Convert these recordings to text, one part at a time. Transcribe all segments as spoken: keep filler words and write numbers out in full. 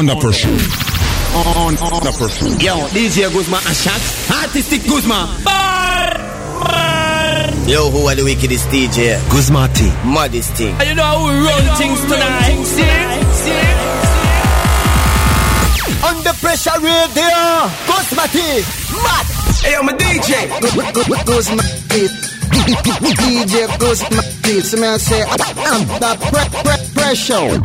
Under pressure. On, under pressure. Yo, D J Guzma and Shaq. Artistic Guzma. Bar! Bar! Yo, who are the wickedest D J? Guzma T. Modest thing. You know how we run you things know tonight. Things see? See? Under pressure radio. Guzma T. Mad. Hey, I'm a D J. Guzma T. D J Guzma T. So may I say, under pre- pre- pressure.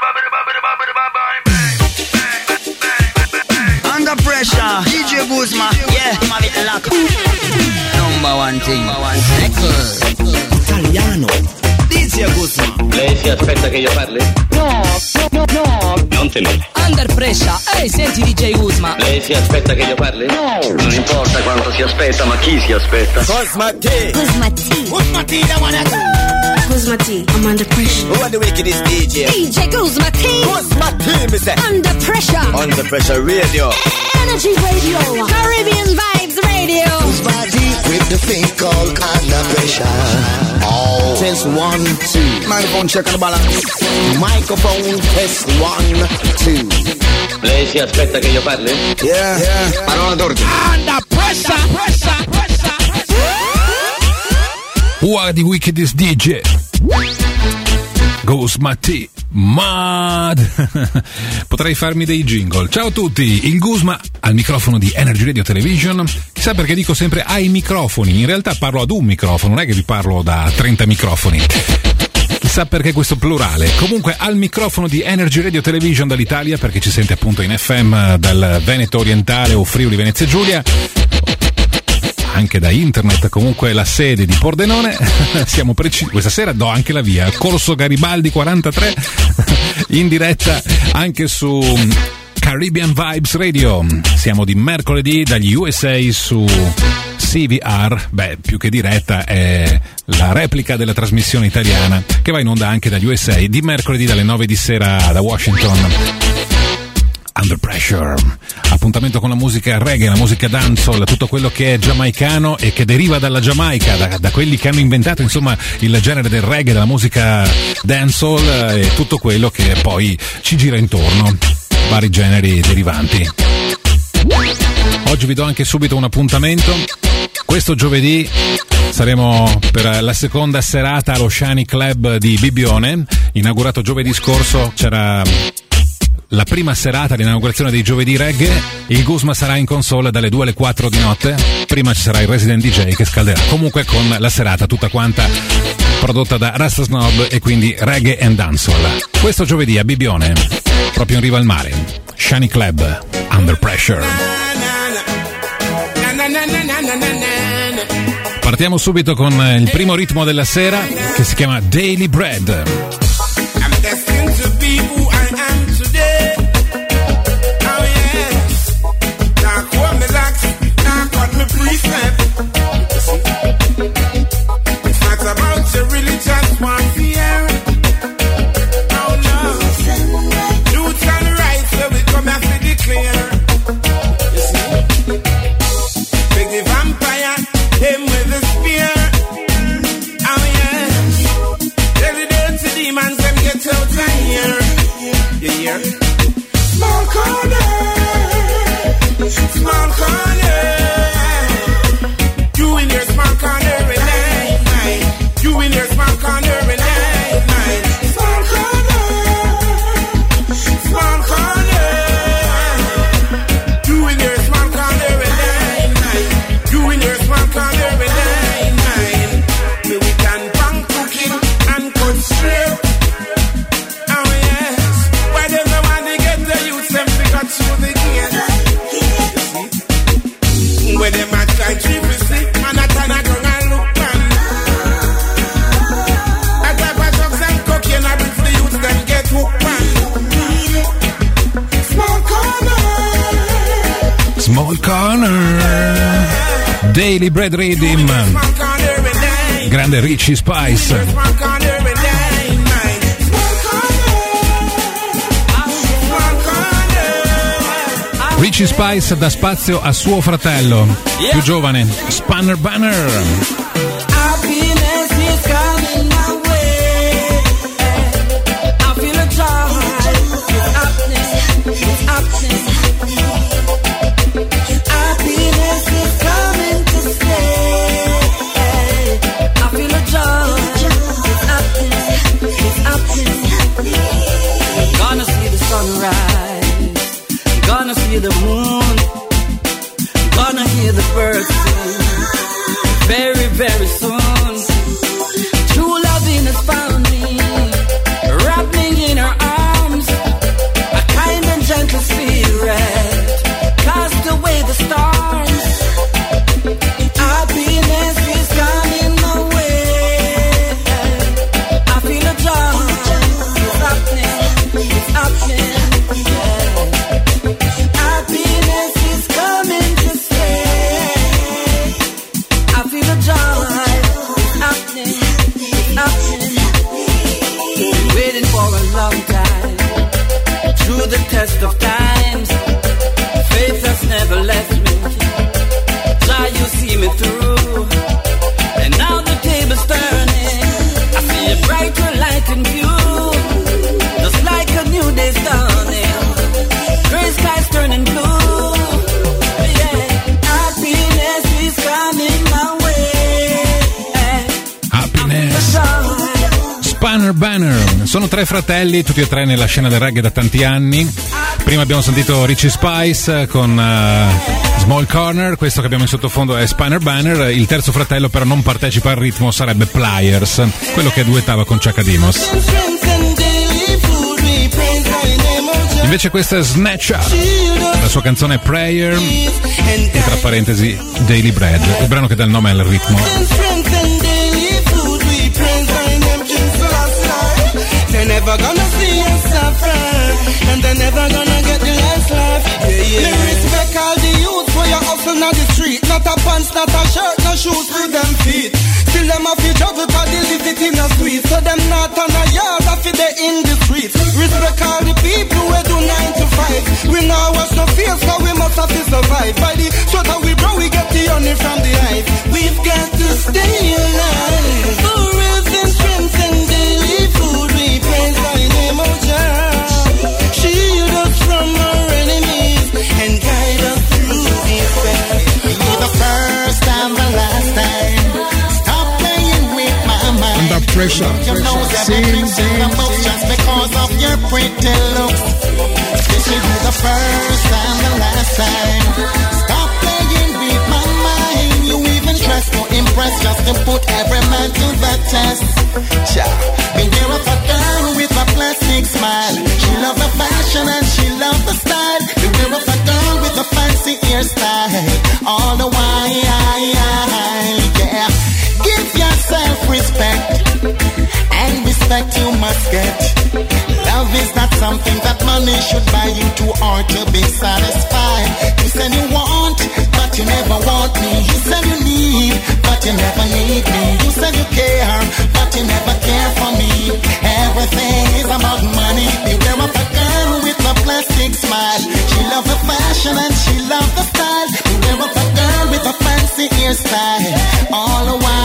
Under pressure, D J Guzma, yeah, I'm with the lock. Number one thing, number one thing. Italiano, D J Guzma. Lei si aspetta che io parli? No, no, no. Non temere. Under pressure, ehi, senti D J Guzma. Lei si aspetta che io parli? No. Non importa quanto si aspetta, ma chi si aspetta? Guzma T. Guzma T. Guzma T, the one that... Guzma T, I'm under pressure. Who are the wickedest D J? D J Guzma T. Guzma T, me say. Under pressure. Under pressure radio. Energy radio. Caribbean vibes radio. Guzma T with the thing called under pressure. Oh. Test one, two. Microphone check on the balance. Microphone test one, two. Lei si aspetta che io parli? Yeah, yeah. Parola d'ordine. Under pressure, pressure, pressure. Who are the wickedest D J? Guzma T. Mad. Potrei farmi dei jingle. Ciao a tutti, il Guzma al microfono di Energy Radio Television. Chissà perché dico sempre ai microfoni. In realtà parlo ad un microfono, non è che vi parlo da trenta microfoni. Chissà perché questo plurale. Comunque al microfono di Energy Radio Television dall'Italia, perché ci sente appunto in F M dal Veneto orientale o Friuli Venezia Giulia, anche da internet, comunque la sede di Pordenone. Siamo precisi, questa sera do anche la via, Corso Garibaldi quarantatré, in diretta anche su Caribbean Vibes Radio. Siamo di mercoledì dagli U S A su C V R, beh, più che diretta è la replica della trasmissione italiana che va in onda anche dagli U S A di mercoledì dalle nove di sera da Washington. Under Pressure, appuntamento con la musica reggae, la musica dancehall, tutto quello che è giamaicano e che deriva dalla Giamaica, da, da quelli che hanno inventato insomma il genere del reggae, della musica dancehall e tutto quello che poi ci gira intorno, vari generi derivanti. Oggi vi do anche subito un appuntamento. Questo giovedì saremo per la seconda serata allo Shani Club di Bibbione, inaugurato giovedì scorso. C'era la prima serata, l'inaugurazione dei giovedì reggae. Il Guzma sarà in console dalle due alle quattro di notte. Prima ci sarà il Resident D J che scalderà. Comunque con la serata tutta quanta prodotta da Rasta Snob e quindi reggae and dancehall. Questo giovedì a Bibbione, proprio in riva al mare. Shani Club, Under Pressure. Partiamo subito con il primo ritmo della sera che si chiama Daily Bread. I'm destined to be who I am today. Oh yes. Now quote me lax, now cut me precept. It's not about your religious warfare. Oh no. Truth and right, so we come here to declare. You see? Big the vampire, him with the spear. Oh yes. Tell the dirty demons them get out of here. You hear? Small corner, small corner. You in your small corner and I, I. You in your small corner and I, I. Small corner, small corner. You in your small corner and I, I. You in your small corner and I, I. So we can punk cooking and cut straight. Oh yes, why does the one they get the youth them to cut through the gate? Where they match like three percent, man I turn a gun and look man. A type of drugs and cocaine I bring for the youth them get hooked man. Small corner, Small Corner, Daily Bread Rhythm, small corner and I. grande Richie Spice. Small corner and I, mine. Small corner, small corner. Richie Spice dà spazio a suo fratello, più giovane, Spanner Banner. Happiness is coming my way. I feel a joy. Happiness is best of times. Faith has never left me. Jah, you see me through. And now the table's turning. I see a brighter light in view. Just like a new day's dawning. Gray skies turning blue. Yeah. Happiness is coming my way. Happiness. Spanner Banner. Sono tre fratelli, tutti e tre nella scena del reggae da tanti anni. Prima abbiamo sentito Richie Spice con uh, Small Corner, questo che abbiamo in sottofondo è Spanner Banner. Il terzo fratello però non partecipa al ritmo, sarebbe Pliers, quello che duettava con Chaka Demus. Invece questa è Snatch Up, la sua canzone è Prayer e tra parentesi Daily Bread, il brano che dà il nome al ritmo. They're never gonna see us suffer, and they're never gonna get the last laugh. Yeah, yeah. Me respect all the youth for your hustle on the street. Not a pants, not a shirt, no shoes for them feet. Still them have to juggle cause they live it in a street. So them not on a yard, I feel they in the streets. Respect all the people who do nine to five. We know what's no fear, so we must have to survive. By the sweat of we bro, we get the honey from the hive. We've got to stay alive. For real and strength and daily food. Praise thy name, O Jah. Shield us from our enemies and guide us through this path. For the first and the last time, stop playing with my mind. Under pressure, you know that I'm the most just because of your pretty looks. This will be the first and the last time. Stop playing with my mind. You even try to impress just to put every man to the test. Jah, beware of a girl with a plastic smile. She love the fashion and she love the style. Beware of a girl with a fancy hairstyle. All the while, yeah. Give yourself respect, and respect you must get. Love is not something that money should buy you to or to be satisfied. You said you want, but you never want me. You said you need, but you never need me. You said you care, but you never care for me. Everything is about money. Beware of a girl with a plastic smile. She love the fashion and she love the style. Beware of a girl with a fancy hairstyle. All the while,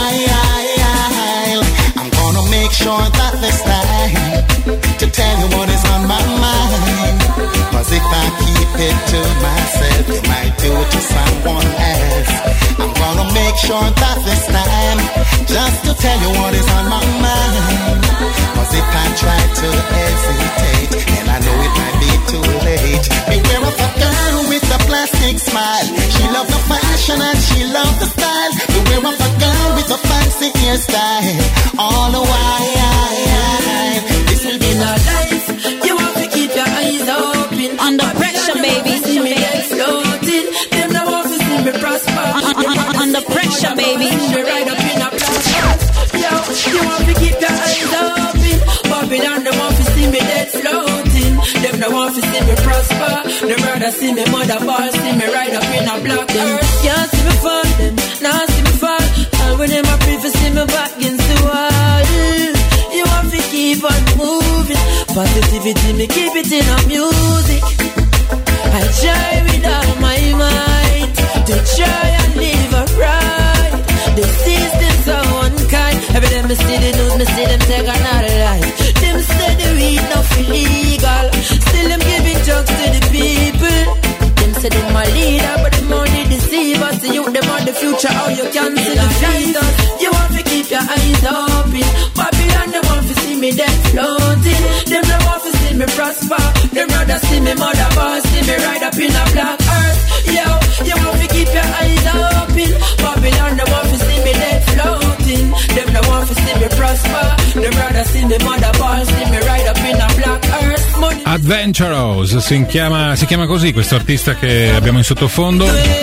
I'm gonna make sure that this time to tell you what is on my mind. Cause if I keep it to myself, it might do it to someone else. I'm gonna make sure that this time, just to tell you what is on my mind. Cause if I try to hesitate, then I know it might be too late. Beware of a girl with a plastic smile. She love the fashion and she love the style. Beware of a girl with a fancy hairstyle. All the while, this will be our life. You have to keep your eyes open. Under pressure, baby. See me floating. Them no want to see me prosper. Under pressure, baby. Me right up in a plastic. Yo, you have to keep your eyes open. Babylon don't want to see me dead floating. Them no want to see me prosper. Them rather see me mother ball, see me right up in a black earth. Can't see me fall, them now see me fall. And when them a pray for see me back against the wall. You have to keep on moving. Positivity, me keep it in our music. I try with all my might to try and live upright. The system's so unkind. Every day me see the news, me see them take another life. Them say the weed not illegal. Still them giving drugs to the people. Them say them a leader, but them only deceive us. The youth, them are the future, how you cancel the fetus. You have to keep your eyes open. Babylon, they want to see me dead floating. Them they want to see me prosper. Them rather see me mother boss, see me right up in a black earth. Yo, you want to keep your eyes open. Babylon, they want to see me dead floating. Them they want to see me prosper. Them rather see me mother boss, see me right up in a black earth. Money. Adventurous si chiama, si chiama così questo artista che abbiamo in sottofondo.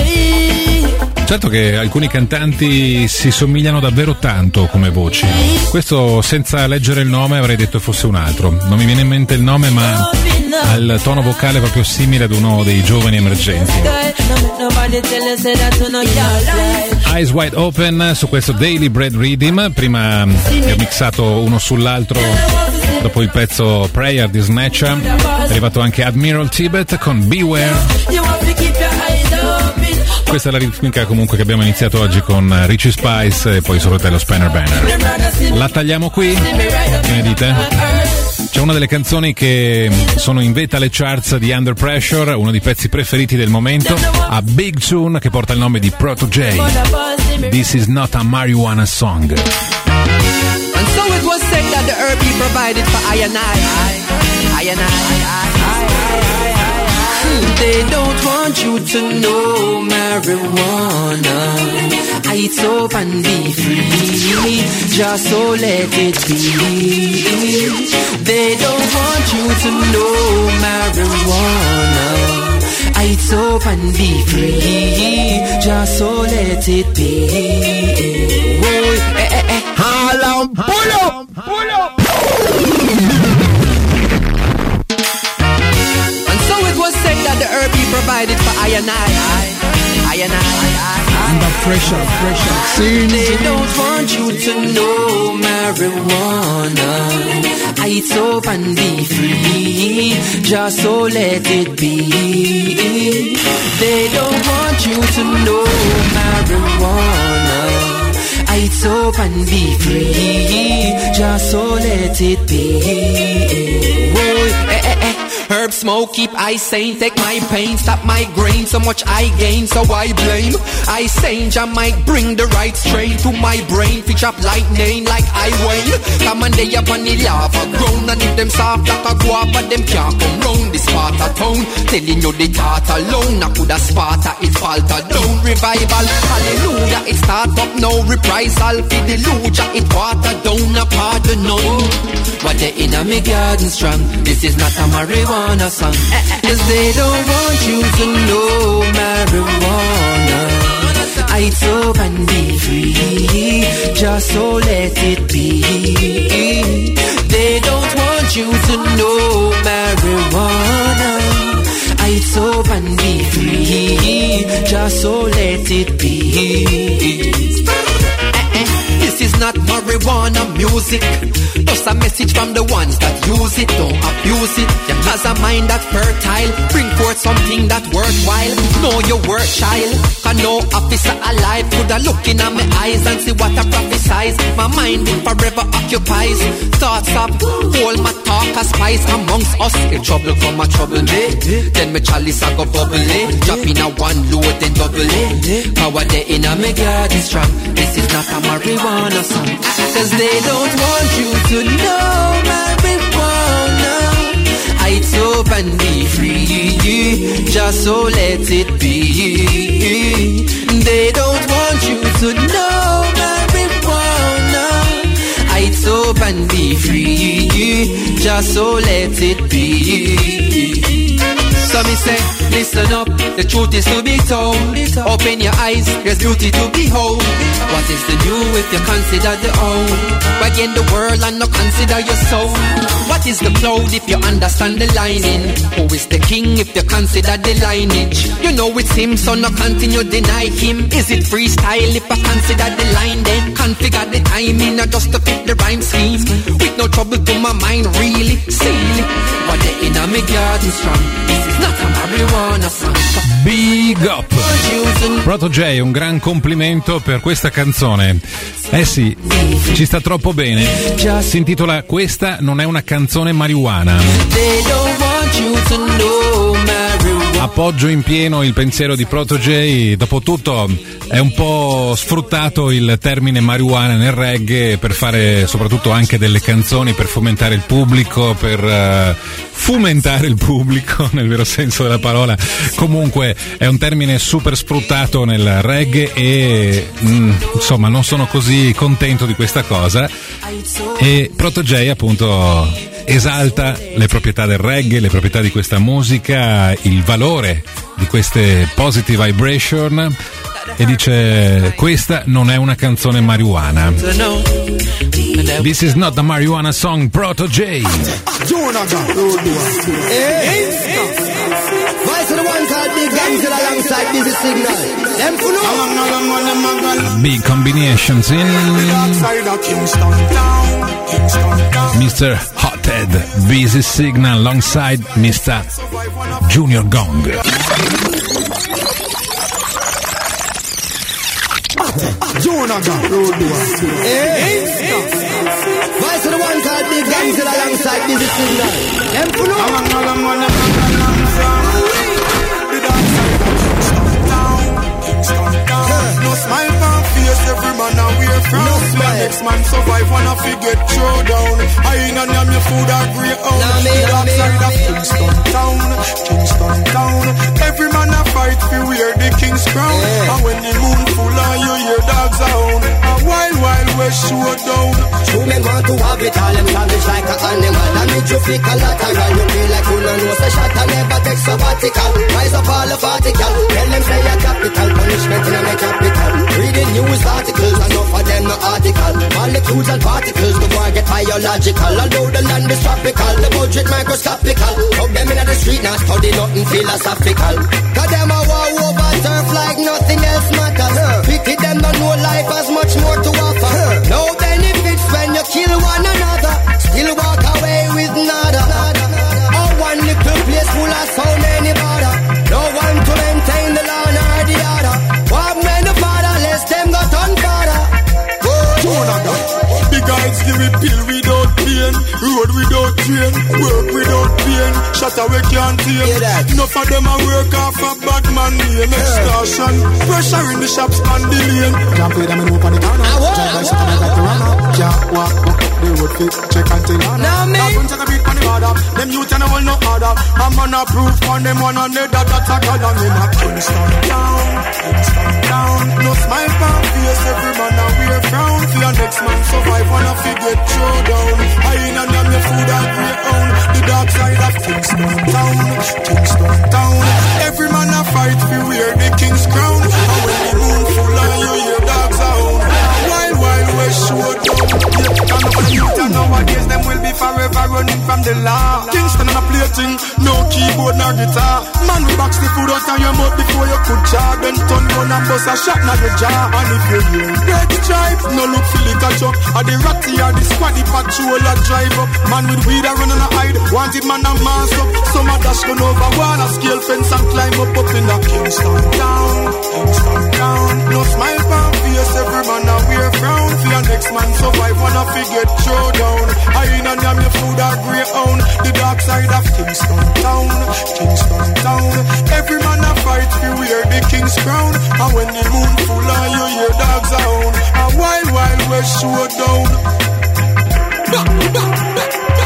Certo che alcuni cantanti si somigliano davvero tanto come voci. Questo senza leggere il nome avrei detto fosse un altro. Non mi viene in mente il nome, ma ha il tono vocale proprio simile ad uno dei giovani emergenti. Eyes Wide Open su questo Daily Bread Rhythm. Prima vi ho mixato uno sull'altro dopo il pezzo Prayer di Snatcha è arrivato anche Admiral Tibet con Beware. Questa è la ritmica comunque che abbiamo iniziato oggi con Richie Spice e poi suo fratello Spanner Banner. La tagliamo qui? Che ne dite? C'è una delle canzoni che sono in vetta alle charts di Under Pressure, uno dei pezzi preferiti del momento, a Big Tune che porta il nome di Proto J. This is not a marijuana song. And so it was said that the herb he provided for I and I, I and I, I, I, I. They don't want you to know marijuana. I up and be free, just so let it be. They don't want you to know marijuana. I up and be free, just so let it be. Whoa, eh, eh, eh. All on, pull up, pull up. And so it was said that the herb he provided for I and I, I and I. Under pressure, pressure. See, they don't want you to know marijuana. I up and be free, just so let it be. They don't want you to know marijuana. I up and be free, just so let it be. Whoa, eh, eh, eh. Herb smoke keep I sane, take my pain, stop my grain, so much I gain, so I blame. I sane, I might bring the right strain to my brain, pitch up lightning like I wane. Come on, they up on the lava ground, and if them soft like a guava, them can't come round this part of town. Telling you the thought alone, I coulda Sparta, it falter down. Revival, hallelujah, it start up now, reprisal, for the luja, it water down, a pardon no. What they in a me garden strong, this is not a marijuana song. Cause they don't want you to know marijuana. I up and be free, just so let it be. They don't want you to know marijuana. I up and be free, just so let it be. This is not marijuana music, just a message from the ones that use it. Don't abuse it. Them has a mind that's fertile, bring forth something that worthwhile. Know your worth, child. Can no officer alive coulda look in at my eyes and see what I prophesize. My mind will forever occupies. Thoughts up, hold my talk a spice amongst us. If trouble come a trouble me, then my chalice I go bubble it. Drop in a one load then double it. Power there in a me garden strong. This is not a marijuana song. Cause they don't want you to know marijuana. I up and be free, just so let it be. They don't want you to know marijuana. I up and be free, just so let it be. So me say, listen up, the truth is to be told. Open your eyes, there's beauty to behold. What is the new if you consider the old? Again the world and not consider your soul. What is the cloud if you understand the lining? Who is the king if you consider the lineage? You know it's him, so no continue deny him. Is it freestyle if I consider the line then? Configure the timing or just to fit the rhyme scheme. With no trouble to my mind really, silly. But they in a me garden strong. This is not a marijuana song. Big up Proto J, un gran complimento per questa canzone. Eh sì, ci sta troppo bene. Si intitola Questa non è una canzone marijuana. Appoggio in pieno il pensiero di Proto J. Dopotutto è un po' sfruttato il termine marijuana nel reggae per fare soprattutto anche delle canzoni per fomentare il pubblico, per uh, fumentare il pubblico nel vero senso della parola. Comunque è un termine super sfruttato nel reggae e mm, insomma non sono così contento di questa cosa. E Proto J appunto esalta le proprietà del reggae, le proprietà di questa musica, il valore di queste positive vibration e dice questa non è una canzone marijuana. This is not the marijuana song. Proto J. Big combinations in mister Hot. Wanted, Busy Signal alongside mister Junior Gong. Junior Gong, road Voice of the one called Big Gangs alongside Busy Signal. Them full of no smile on face, every man a wear frown. No smile. Next man survive, wanna forget throw down. I ain't on your food or grey out. The dark side of Kingston town, Kingston town. Every man a fight for wear the king's crown. Yeah. And when the moon full on you hear dogs out. A wild, wild west showdown. True men want to have it all, them savage like an animal. And make you feel collateral. You feel like you don't know, so shot and never take sabbatical. Rise up all the particle. Tell them say you're capital. Punishment in a capital. Reading news articles, enough of them no article. Molecules and particles, the war get biological. Although the land is tropical, the budget microscopical. Put them in the street, now study nothing philosophical. Cause them a war over turf like nothing else matters. Pity them don't know life has much more to offer. No benefits when you kill one another. Still walk away with nada. Oh, one little place full of so many bother. No one to maintain the law nor the other. What men the fatherless, them got on father. The guys give me pill without pain, road without train, work without pain, shut away can't tame. Enough of them a work off a bad man name. Extortion, pressure in the shops on the lane. Can't play them in open the corner. Drive by something like the runner. Can't walk up the road fit, check and tell. Now me don't take a beat on the border. Them youth and the world no order. I'm on a proof on them one another that's a god and in a Kingston town, Kingston town. No smile on face, every man a wear frown. For your next man survive, wanna forget throw down. I ain't on them, your food and grey own. The dark side of Kingston town, Kingston town. Every man a fight for wear the king's crown. And when the moon full on you, your dogs are on. Wild, wild west showdown. Yeah, and over the youth and nowadays, them will be forever running from the law. Kingston on a plating, no keyboard nor guitar. Man, we box the food out of your mouth before you could jar. Then turn gun and bust a shot na the jar. And if you hear red stripe, no look for the catch up. Or the ratty or the squaddy patrol a drive up. Man with weed a run and a hide. Wanted man a mass up. Some a dash gun over wall, a scale fence and climb up up in the Kingston town, Kingston town. No smile on face, every man a wear frown. For your next man survive, wanna forget throw down. I ain't on them, your food or grey own. The dark side of Kingston town, Kingston town. Every man a fight for wear the king's crown. And when the moon full on you, your dogs are on. A wild, wild west showdown. Bah, bah, bah.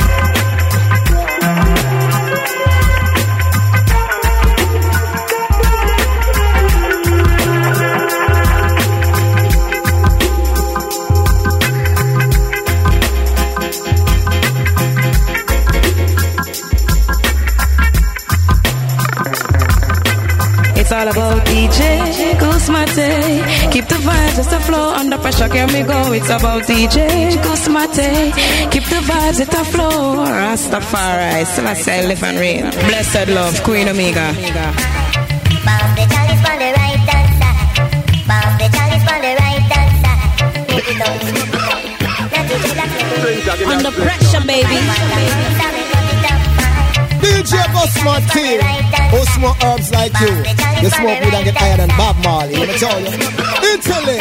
It's all about D J Goose Mate. Keep the vibes just a flow under pressure. Can we go? It's about D J Goose Mate. Keep the vibes at a flow. Rastafari, still I say live and reign. Blessed love, Queen Omega. Bomb the chalice on the right hand side. Bomb the chalice on the right hand side. Under pressure, baby. D J Goosma team, who smoke herbs like you. You smoke weed and get higher than Bob Marley. Let me tell you, Italy.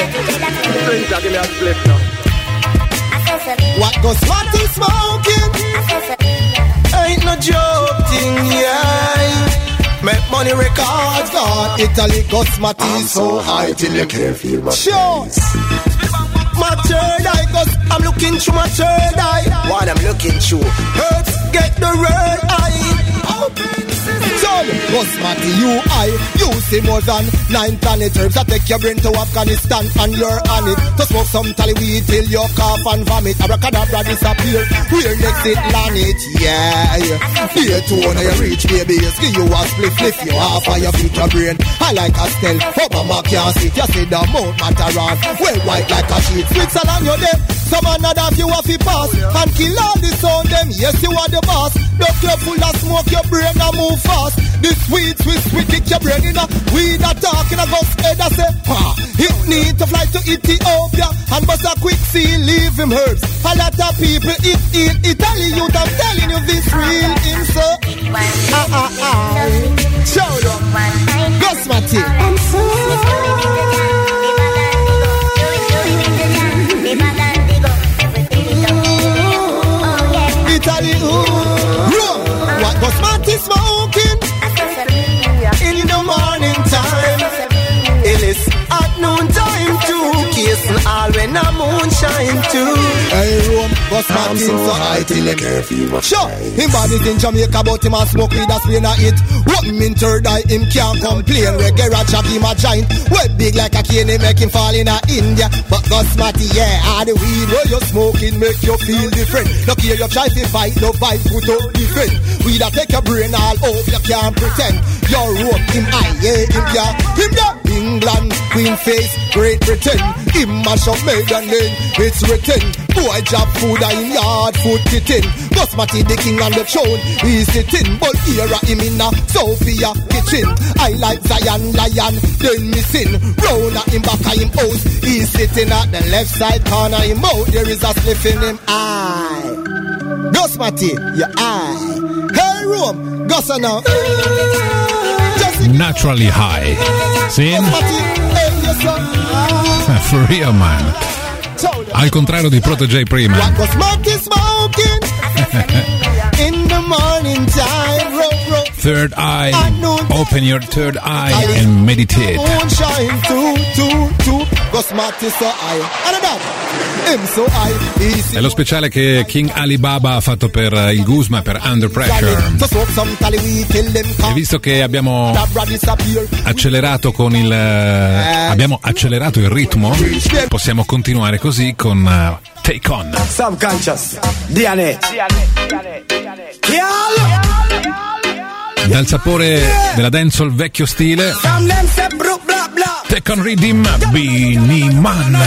What Goosma team smoking? Ain't no joke thing, yeah. Make money records, God. Italy Goosma team so high till you can't feel my sure. My third eye, cause I'm looking through my third eye. What I'm looking through? Herbs get the red eye. Open Son, Goosmati, you I, you see more than nine planet herbs that take your brain to Afghanistan and you're on it. To smoke some tally weed till you cough and vomit. Abracadabra disappear, where next it land it, yeah. Here to when you reach baby, ski you a split, flip you off and you beat your brain. I like a stealth, Obama can't sit, you see the Mount Mataran. Well white like a sheet, Switzerland you're there. Some another you have to pass and kill all the sound them, yes you are the boss. Don't careful that smoke your brain and move fast. This weed, sweet, sweet, kick your brain in a weed attack in a ghost head. I say, ha, it need to fly to Ethiopia and bust a quick seal, leave him herbs. A lot of people eat in Italy, youth, I'm telling you this real insert. Ah, ah, ah. Show them. Gosmati. I'm so Italy, ooh. Rome. What Gosmati smoking? In the morning time. It is at noon time too. Kissing all when the moon shine too. Hey Rome, Gosmati so high till him curfew. Sure, him body's in Jamaica but him a smoke weed a spray na it. What him in third eye, him can't complain. Reggae Rajab him a giant. Well big like a cane, he make him fall in a India. But Gosmati, yeah, all the weed where you smoking make you feel different. Look here, you try to fight, no fight, put up defend. Weed a take your brain all off, you can't pretend. Your rope, him high, yeah, him can't. Him there, England, Queen face, Great Britain. Him mash up made and then it's written. Boy job food in yard, food kitchen. Gosmati the king on the throne, he's sitting. But here I him in a Sophia kitchen. I like Zion lion, then missing. Round at him back of him house, he's sitting at the left side corner him out. There is a spliff in him eye. Gosmati, your eye. Hey Rome, Gossa now. Naturally high. See? For real man. Al contrario di Proto J prima. In the morning time, row, row. Third eye, open your third eye and meditate. Moonshine, two, two, two. Gosmati so high. And that, him so high. È lo speciale che King Alibaba ha fatto per il Guzma, per Under Pressure. E visto che abbiamo accelerato con il abbiamo accelerato il ritmo, possiamo continuare così con uh, Take On. Subconscious D N A. Dal sapore della dancehall vecchio stile, Take On Rhythm, Beenie Man.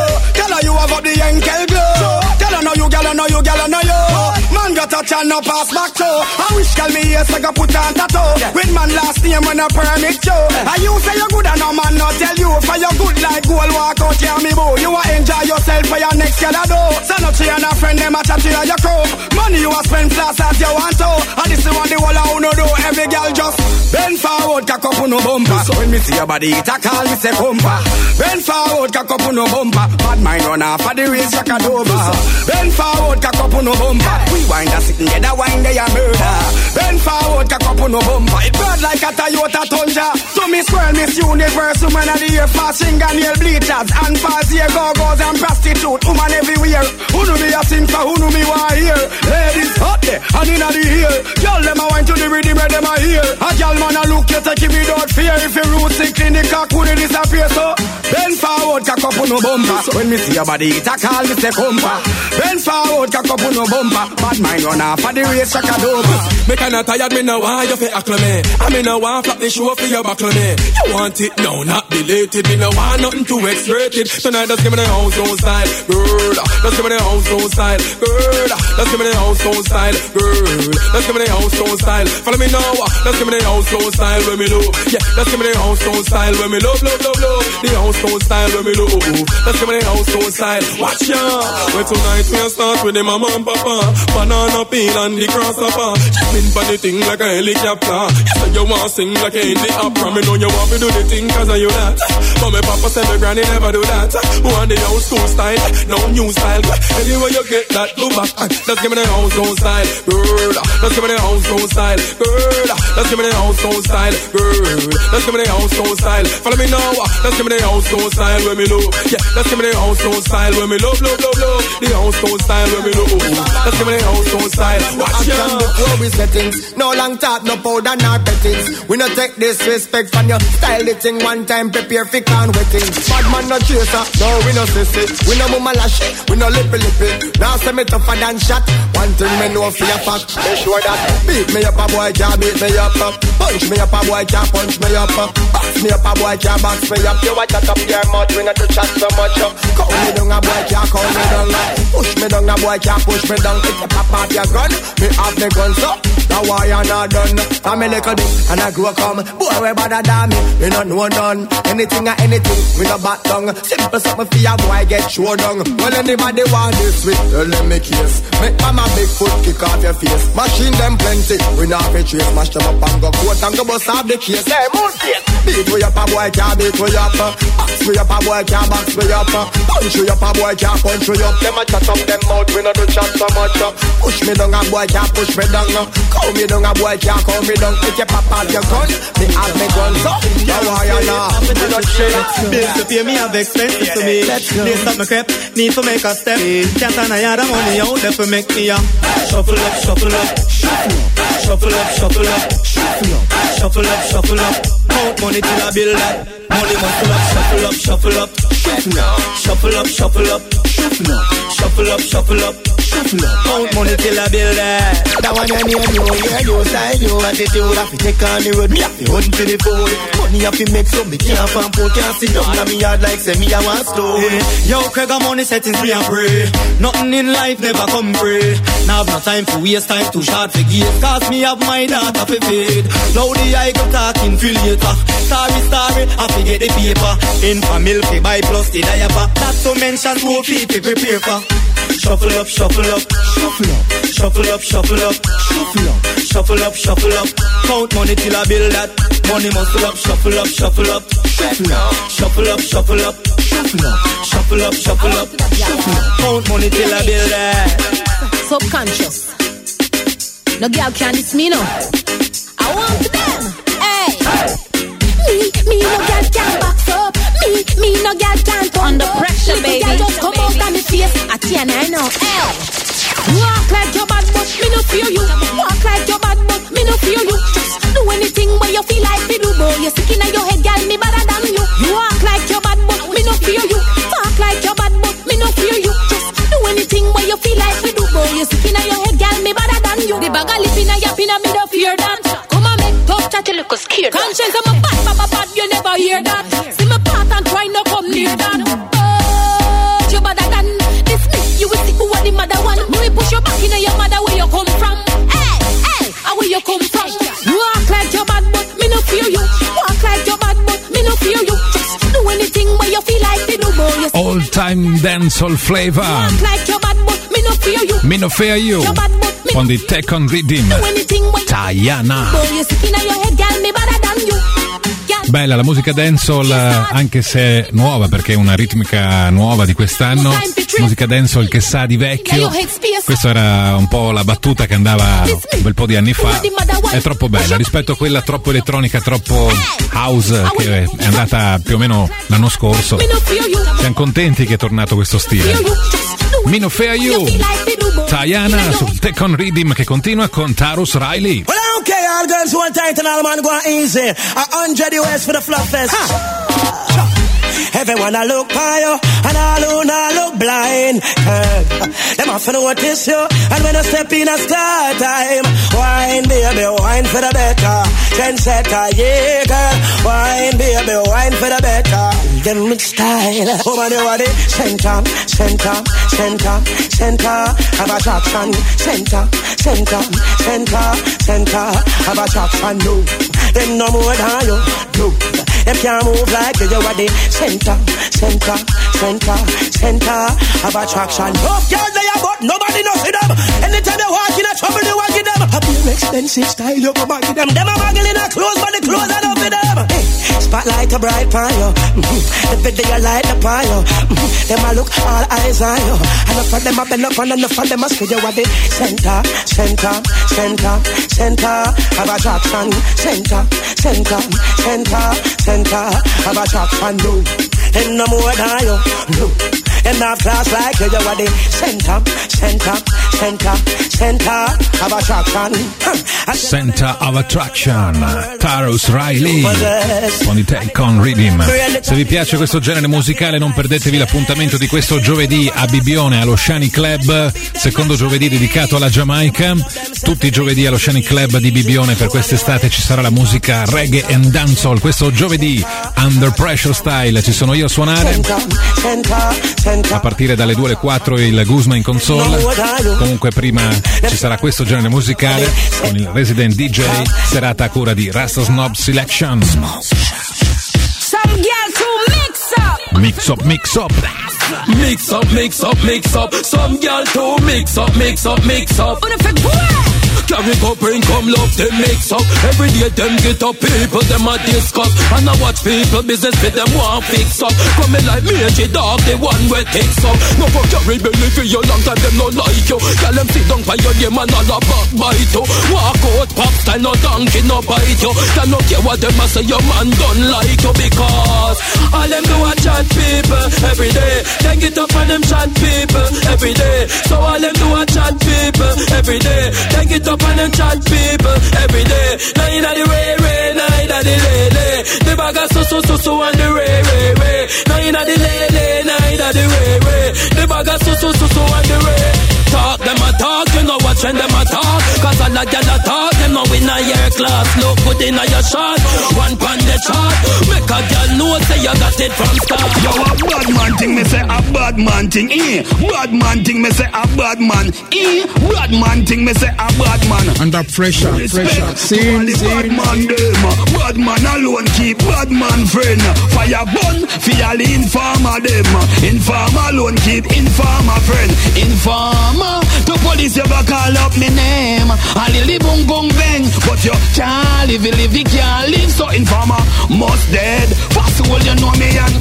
You have up the Yankel glow. Girl, I know you, girl, I know you, girl, I know you. Man got touch and no pass back to. I wish call me yes, I got put on tattoo. With man last name when I permit you. And you say you good and no man not tell you. For your good like gold walk out here me boo. You want enjoy yourself for your next girl I do. Send up to you and a friend them a chat to you your crew. Money you a spend fast as you want to. And this is what the whole of uno do. Every girl just bend forward, cock up on no bumper. So when me see your body it a call me say bumper. Bend forward, cock up on no bumper. Bad mind run off for the race like a dover. Bend forward, cock up on no bumper. We wind a sitting get a wine they a murder. Bend forward, cock up on no bumper. It bad like a Toyota Tundra. To me squirrel, Miss Universe, woman of the year, fast fingernail bleachers, and fast ear go-go's and prostitute, woman everywhere. Who know me a sing for, who know me want hear. Ladies hot there, and inna the ear. Y'all them a wine to the rhythm where them a hear. A y'all man a look you take it without fear. If you root sick in the cock, would it disappear? So bend forward, cock up on no bumper. When me see your body, it a call me say bumper. Bend forward, cock up on no bumper. Bad mind run off for the race like a dover. Me kinda tired, me no want you fi acclimate. I me no want flap the show for your buckle me. You want it now, not belated. Me no want nothing too X-rated. Tonight just give me the house on style, girl. Just give me the house on style, girl. Just give me the house on style, girl. Just give me the house on style. Follow me now. Just give me the house on style when me low. Yeah, just give me the house on style when me love, love, love, love. The house on style when me low. Just give me the house on style. Watch ya. Well tonight we start with the mama and papa. Banana peel and the grasshopper. Spin for the thing like a helicopter. You say you want sing like a in the opera. Me know you want to do the thing cause of you that. But my papa said my granny never do that. Want the old school style, no new style. Anyway you get that, go back. Just give me the house old style, girl. Just give me the house old style, girl. Just give me the house old style, girl. Just give me the house old style. Follow me now. Just give me the house old style when me low. Yeah, just give me the house old style when me love, love, love, love. The house old style when me low. Just give me the house old style. Watch ya. We settings, no long talk, no powder, nor bettings. We no take disrespect from your style. The thing one time prepare for can wetting. Bad man no chaser, no we no sissy. We no mama lash, we no lippy lippy. Now say me tougher than shot. One thing me know for your fact. Make sure that beat me up a boy can't beat me up. Punch me up a boy can't punch me up. Box me up a boy can't box me up. You watch that up, your mouth, we not to chat so much. Call me down, a boy can't call me down. Push me down, a boy can't push me down. If you pop out your gun, me have the gun, so now why you not done? I'm a little bit, and I grow come. Boy, we better than me, we not know none. Anything or anything, we not back down. Simple something for your boy, get show down. Well, anybody want this with, tell them me case. Make mama big foot kick off your face. Machine them plenty, we not be chase. Mash them up and go court and go bust off the case. Hey, move it. Beat we up, a boy can't beat we up. Box we up, a boy can't box we up. Punch we up, a boy can't punch we up. Them a chat up them mouth, we not do chat so much. Push me down, a boy can't push me down. Call me down, a boy can't call me down. If you pop out your gun, me have me gun, so now why you not? We not shit. Bills to pay me have expenses to me. Lace up my crep, need to make a step. Can't turn a yard of money out there for make me a shuffle up, shuffle up, shuffle up, shuffle up, shuffle up, shuffle up, shuffle up. Count money till I build that. Money muscle up, shuffle up, shuffle up, shuffle up, shuffle up, shuffle up, shuffle up, shuffle up, shuffle up, shuffle up. Count money till I build that. That one you need, you hear, you style, you attitude. Have to take on the road, me have to hunt for the food. Money have to make some, me can't fan poor, can't sit down on me yard like say me I want slow. Yo, Craig, I'm money settings, me a pray. Nothing in life never come free. Now have no time for waste time, too short for gears. Cause me have my data for fade. Loudly I go talking, feel later. Story, story, I forget the paper. In for milk, buy plus the diaper. That's to mention two people prepare for. Shuffle up, shuffle up, shuffle up, shuffle up, shuffle up, shuffle up, shuffle up, shuffle up. Count money till I build that. Money muscle up, shuffle up, shuffle up, shuffle up, shuffle up, shuffle up, shuffle up, shuffle up, shuffle up, shuffle up. Count money till I build that. Subconscious. No girl can diss me no. I want them. Hey. Me, me no girl can box up. Me, me no girl can turn under pressure, baby. Girl just come out of me face. I can't I know. Hey. Walk like your bad but me no fear you. Walk like your bad but me no fear you. Just do anything where you feel like me do. Boy, you sick in your head, girl, me better than you. You walk like your bad but me no fear you. Talk like your bad but me no fear you. Just do anything where you feel like me do. Boy, you sick in your head, girl, me better than you. The bag of lip in your pin, me no fear that. Come on, make tough chat, you look scared. Conscience, I'm a bad, bad, bad, bad, you never hear that. See my part and try no come near that. Oh, you better than this me. You will see who are the mother one. Me push your back in your mother where you come from. Hey, hey, how where you come from? You walk like your bad, but me no fear you. Walk like your bad, but me no fear you. Just do anything where you feel like you do, boy. All time dancehall flavor. Walk like your bad, but me no fear you. Me no fear you. On the Tech on Rhythm. Tayana. Bella la musica dancehall, anche se nuova, perché è una ritmica nuova di quest'anno. Musica dancehall che sa di vecchio. Questa era un po' la battuta che andava un bel po' di anni fa. È troppo bella rispetto a quella troppo elettronica, troppo house che è andata più o meno l'anno scorso. Siamo contenti che è tornato questo stile. Me no fear you. Tayana su Tech on Rhythm che continua con Tarrus Riley. Well, I don't care, all girls who are tight and all man go easy. A hundred U S for the flop fest. Ha. Everyone I look by you, and all who not look blind. Girl, them off notice you, and when I step in a start time, wine baby, wine for the better. Trendsetter, yeah girl, wine baby, wine for the better. Them with style, oh man, you are the center, center, center, center of attraction. Center, center, center, center of attraction. No, them no more than you. No, them can't move like you. You are the center, center, center, center of attraction. Oh, girls they are but nobody knows them. Anytime they walk in a trouble, they walk in them. A pure expensive style, you go back in them. Them a bagel in a clothes, but the clothes are not for them. Hey, spotlight a bright pan you. Mm-hmm. The bed they a light up on you. Mm-hmm. Them a look all eyes on you. And enough of them a bend up and enough of them a squid. You are the center, center, center, center of attraction. Center, center, center, center of attraction. No, and no more than you. No, and not class like you. You are the center, center, center, center of attraction. Center of Attraction, Tarrus Riley con i Take On Rhythm. Se vi piace questo genere musicale non perdetevi l'appuntamento di questo giovedì a Bibbione allo Shani Club, secondo giovedì dedicato alla Giamaica. Tutti i giovedì allo Shani Club di Bibbione per quest'estate ci sarà la musica reggae and dancehall. Questo giovedì Under Pressure Style, ci sono io a suonare a partire dalle due alle quattro, il Guzma in console. Comunque prima ci sarà questo genere musicale con il Resident D J, serata a cura di Rasta Snob Selection. Some girls who mix up. Mix up, mix up. Mix up, mix up, mix up. Some girl too mix up, mix up, mix up. Carry go bring come love them mix up. Every day them get up people them a discuss. And I watch people business with them want fix up. Come me like me and J Dog the one where takes up. No for carry belly for you long time them no like you. Tell them sit down by your name and all a backbite you. Walk out pop style no donkey no bite you. Tell no care what them a say your man don't like you. Because all them do a chat people every day. Then get up and them chat people every day. So all them do a chat people every day. Then get up and them chat people every day. Now inna the way, way, now inna the lay, lay. The bag of so, so, so, so and the way, way, way. Now inna the lay, lay, now inna the way, way. The bag of so, so, so, so and the way. Talk them a talk, you know what trend them a talk. Cause all a gal a talk, them know in a year class. Look good in a your shot, one pan the chart. Make a gal know say you got it from start. Yo, a bad man thing, me say a bad man thing, eh. Bad man thing, me say a bad man, eh. Bad man thing, me say a bad man. Under pressure, Respect pressure. to all the bad man them. Bad man alone keep bad man friend. Fire bun, fear the informer them. Informer alone keep informer friend. Informer, to police you go call up me name. I live boom boom bang, but you can't live, live, you can't live. So informer must dead. First of all you know me and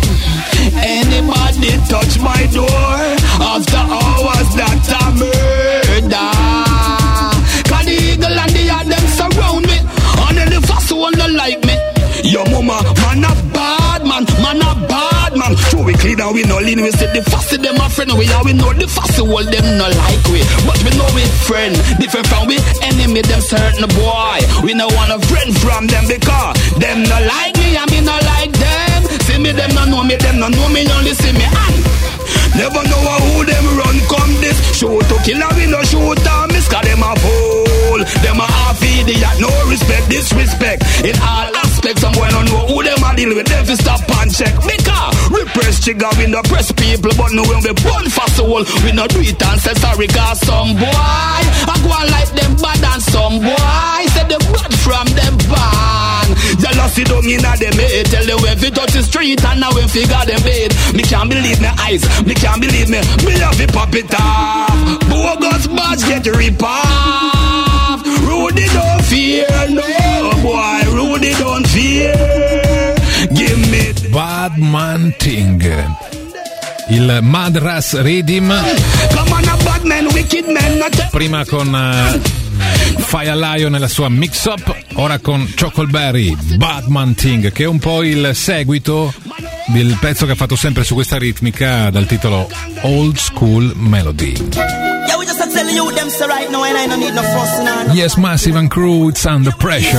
anybody touch my door after hours that I murder. Cause the eagle and the yard them surround me. And then the first one don't like me. Yo mama, man a bad man, man a bad man. True we clean and we no lean. We say the fussy them a friend. We are we know the fussy world them no like we. But we know we friend. Different from we enemy them certain boy. We no want a friend from them because them no like me and me no like them. See me them no know me, them no know me, only see me and never know who them run come this. Shoot to kill and we no shoot and miss. Cause them a fool, them a half idiot. No respect, disrespect in all aspects. Some boy don't know who them a deal with. Them fi stop and check. Because we press trigger, we no press people. But no when we burn for soul, we no do it and say sorry. Cause some boy I go on like them bad and some boy say the bad from them bad. Jealousy don't in a them head. Tell them when fi touch the street and now when figure them bed. Me can't believe my eyes, me can't believe me. Me have to pop it off. Bogus badge get rip off. Rudy don't fear, no boy. Rudy don't fear. Give me Bad Man Thing, il Madras Rhythm. Come on, a bad man, wicked man, not Prima con uh, Fire Lion nella sua mix up, ora con Chocolberry, Bad Man Thing, che è un po' il seguito del pezzo che ha fatto sempre su questa ritmica dal titolo Old School Melody. Yeah, we just a tell you them so right now and I don't need no fussing on. Yes, Massive and Crew, it's Under Pressure.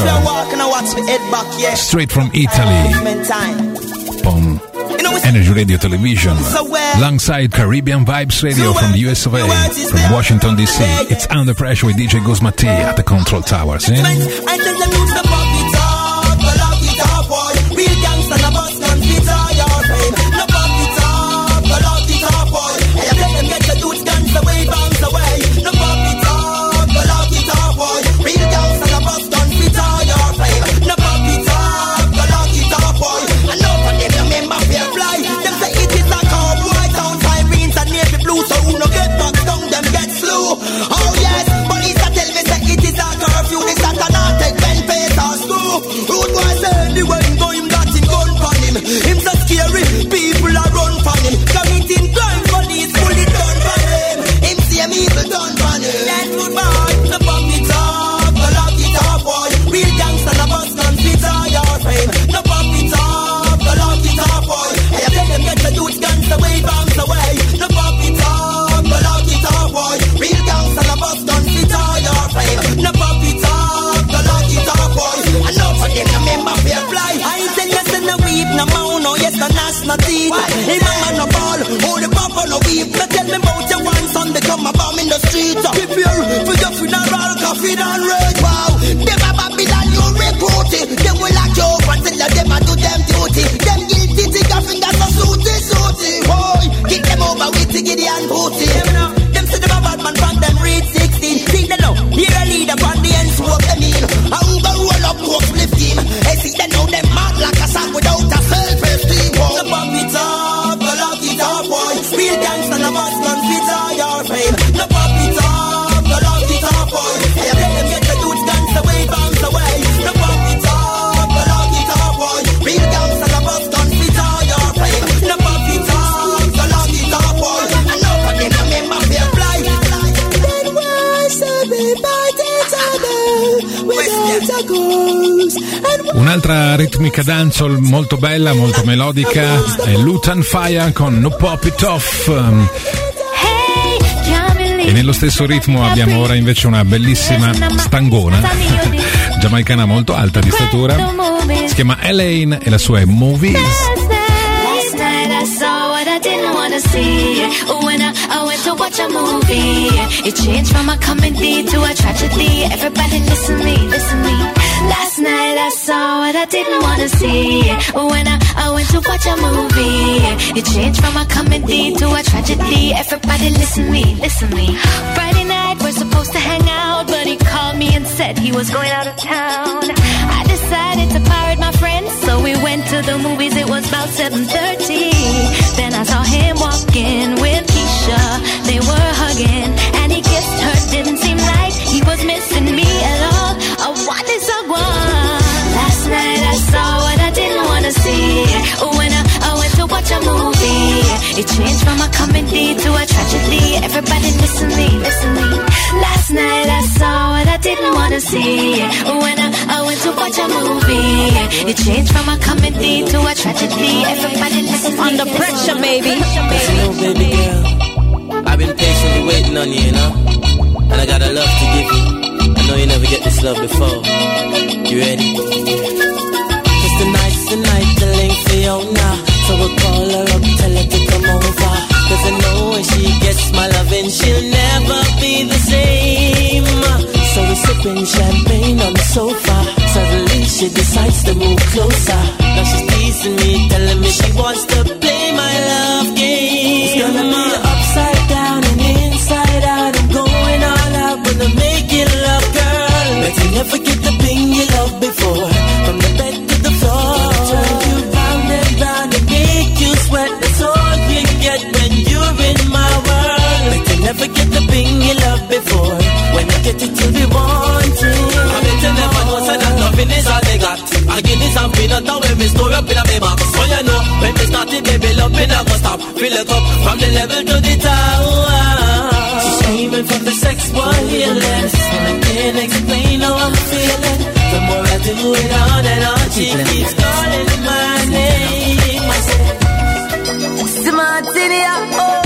Straight from Italy. On Energy Radio Television. Alongside Caribbean Vibes Radio from the U S of A. From Washington D C. It's Under Pressure with D J Guzma T at the Control Towers. Eh? I tell them use the pop it up, but lock it up, boy. Real gangsta, the boss gun, fit all your pain. No pop it up, but lock it up, boy. I tell them get your dudes guns away, bounce away. No pop it up, but lock it up, boy. Real gangsta, the boss gun, fit all your pain. No pop it up, but lock it up, boy. I know for them, remember fair fly. Them say it is a cowboy town, sirens and navy blue, so who no get back down, them get slew. Oh yes, police a tell me say it is a curfew, this a not take Un'altra ritmica dancehall molto bella, molto melodica, è Lutan Fyah con No Pop It Off. E nello stesso ritmo abbiamo ora invece una bellissima stangona giamaicana molto alta di statura, si chiama Elaine e la sua è Movies. I didn't wanna see it. When I, I went to watch a movie, it changed from a comedy to a tragedy. Everybody listen me, listen me. Last night I saw what I didn't wanna see. When I, I went to watch a movie, it changed from a comedy to a tragedy. Everybody listen me, listen me. Friday night we're supposed to hang out, but he called me and said he was going out of town. I decided to pirate my friends, so we went to the movies. It was about seven thirty. Then I saw him walking with Keisha. They were hugging and he kissed her. Didn't seem like he was missing me at all. I wanted someone. Last night I saw what I didn't wanna see. When I, I went to watch a movie, it changed from a comedy to a tragedy. Everybody listen me, listen me. Last night I saw what I didn't wanna see. When I, I went to watch a movie, it changed from a comedy to a tragedy. Everybody listen me. Under pressure, baby. Listen, no, baby girl, I've been patiently waiting on you, you know, and I got a love to give you. I know you never get this love before. You ready? Cause tonight's the night, the link for you now. So we'll call her up, tell her to come over. Cause I know when she gets my loving, she'll never be the same. So we're sipping champagne on the sofa. Suddenly she decides to move closer. Now she's teasing me, telling me she wants to play my love game. It's gonna be upside down and inside out. I'm going all out, gonna make it love, girl. But you never get the thing you loved before. From the bed to the floor, turn you round and round and make you sweat. That's all you get when you're in my world. But you never get the thing you loved before. When I get it till we want to. I bet you never know so that loving is all they got. I give this and peanut and when we store up in a me box. So you know, when we started baby love me never stop. Fill it up from the level to the top. She's screaming for the sex while healing. And I can't explain how I'm feeling. The more I do it on and on, she keeps calling my name. I said, Smart in here, oh.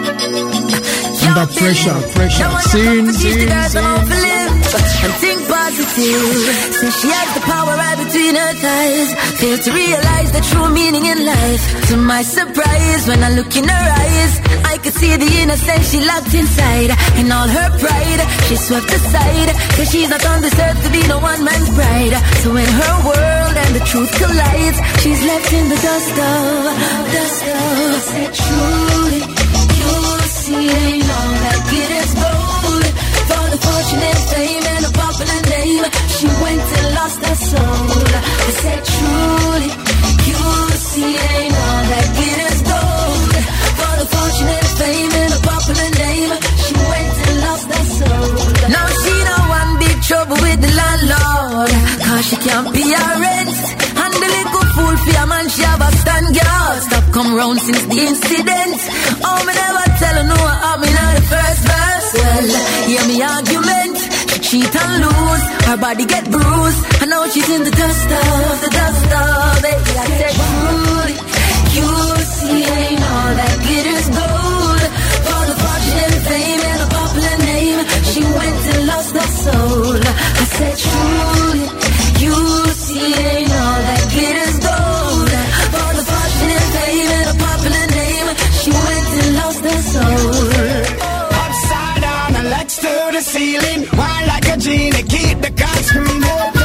Under pressure, pressure. Scene, scene, scene. And think positive. Since she has the power right between her thighs, fail to realize the true meaning in life. To my surprise, when I look in her eyes, I could see the innocence she locked inside. In all her pride, she swept aside. Cause she's not on this earth to be no one man's bride. So when her world and the truth collides, she's left in the dust of, dust of. I said truly, you'll see ain't all that glitters gold. For the fortune and fame and a popular name, she went and lost her soul. I said truly, you'll see ain't all that glitters gold. For the fortune and fame and a popular name, she went and lost her soul. Now she know one big trouble with the landlord, cause she can't pay her rent. And the little fool for a man, she have a stand girl. Stop come round since the incident. Oh, me never tell her no, I'm in the first verse. Well, hear me argument. She cheat and lose, her body get bruised. And now she's in the dust of, the dust of it. I said, truly, you see ain't all that glitters gold. For the fortune and fame and a popular name, she went and lost her soul. I said, truly, you see ain't all that glitters gold. For the fortune and fame and a popular name, she went and lost her soul. Upside down and legs to the ceiling. Why like a genie, keep the God screaming.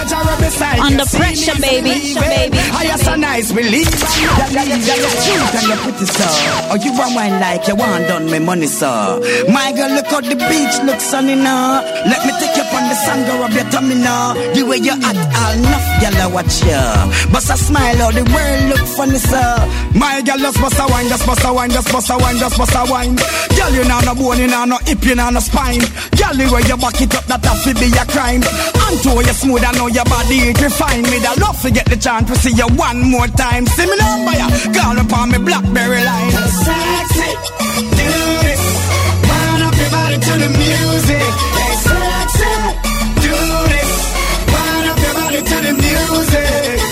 Under pressure, baby, baby. I am so nice, believe. Yeah, yeah, yeah, yeah, yeah. Cute and you pretty, sir. Oh, you want wine like you want done me money, sir. My girl, look out the beach, look sunny now. Let me take you up on the sun, go up your tummy now. The way you act, all enough, girl, I watch you. Bust a smile, all the world look funny, sir. My girl, just bust a wine, just bust a wine, just bust a wine, just bust a wine. Girl, you know no bone, you know no hip, you know no spine. Girl, the way you back it up, that have to be a crime. And to you smooth, I know your body, it refine me. I love to get the chance to see you one more time. See me number, ya, call upon me Blackberry line. Sexy, do this. Wind up your body to the music. Hey, sexy, do this. Wind up your body to the music.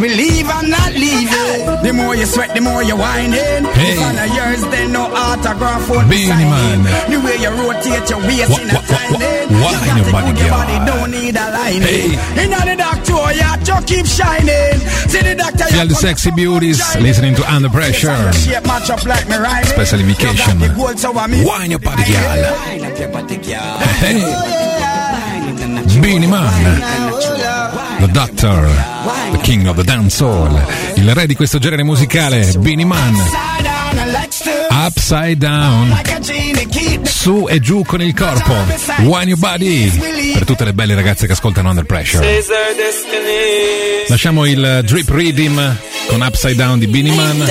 we leave and not leave it. The more you sweat, the more you whining. Hey. If one of yours, then no autograph for Beenie Man. The way you rotate your waist Wha- in a wha- wha- time. wha- why You your got body, to do your girl? body, don't need a line. Hey. In the doctor, yeah, just keep shining. See the doctor, Feel the sexy beauties listening to Under Pressure. shape match up like me right. Special indication. You got the gold, so I mean- Wine your body, girl. Wine up your body, girl. Hey. Beenie Man, The Doctor, The King of the Dancehall, il re di questo genere musicale, Beenie Man. Upside down, su e giù con il corpo, Wine Your Body, per tutte le belle ragazze che ascoltano Under Pressure. Lasciamo il drip rhythm con Upside Down di Beenie Man,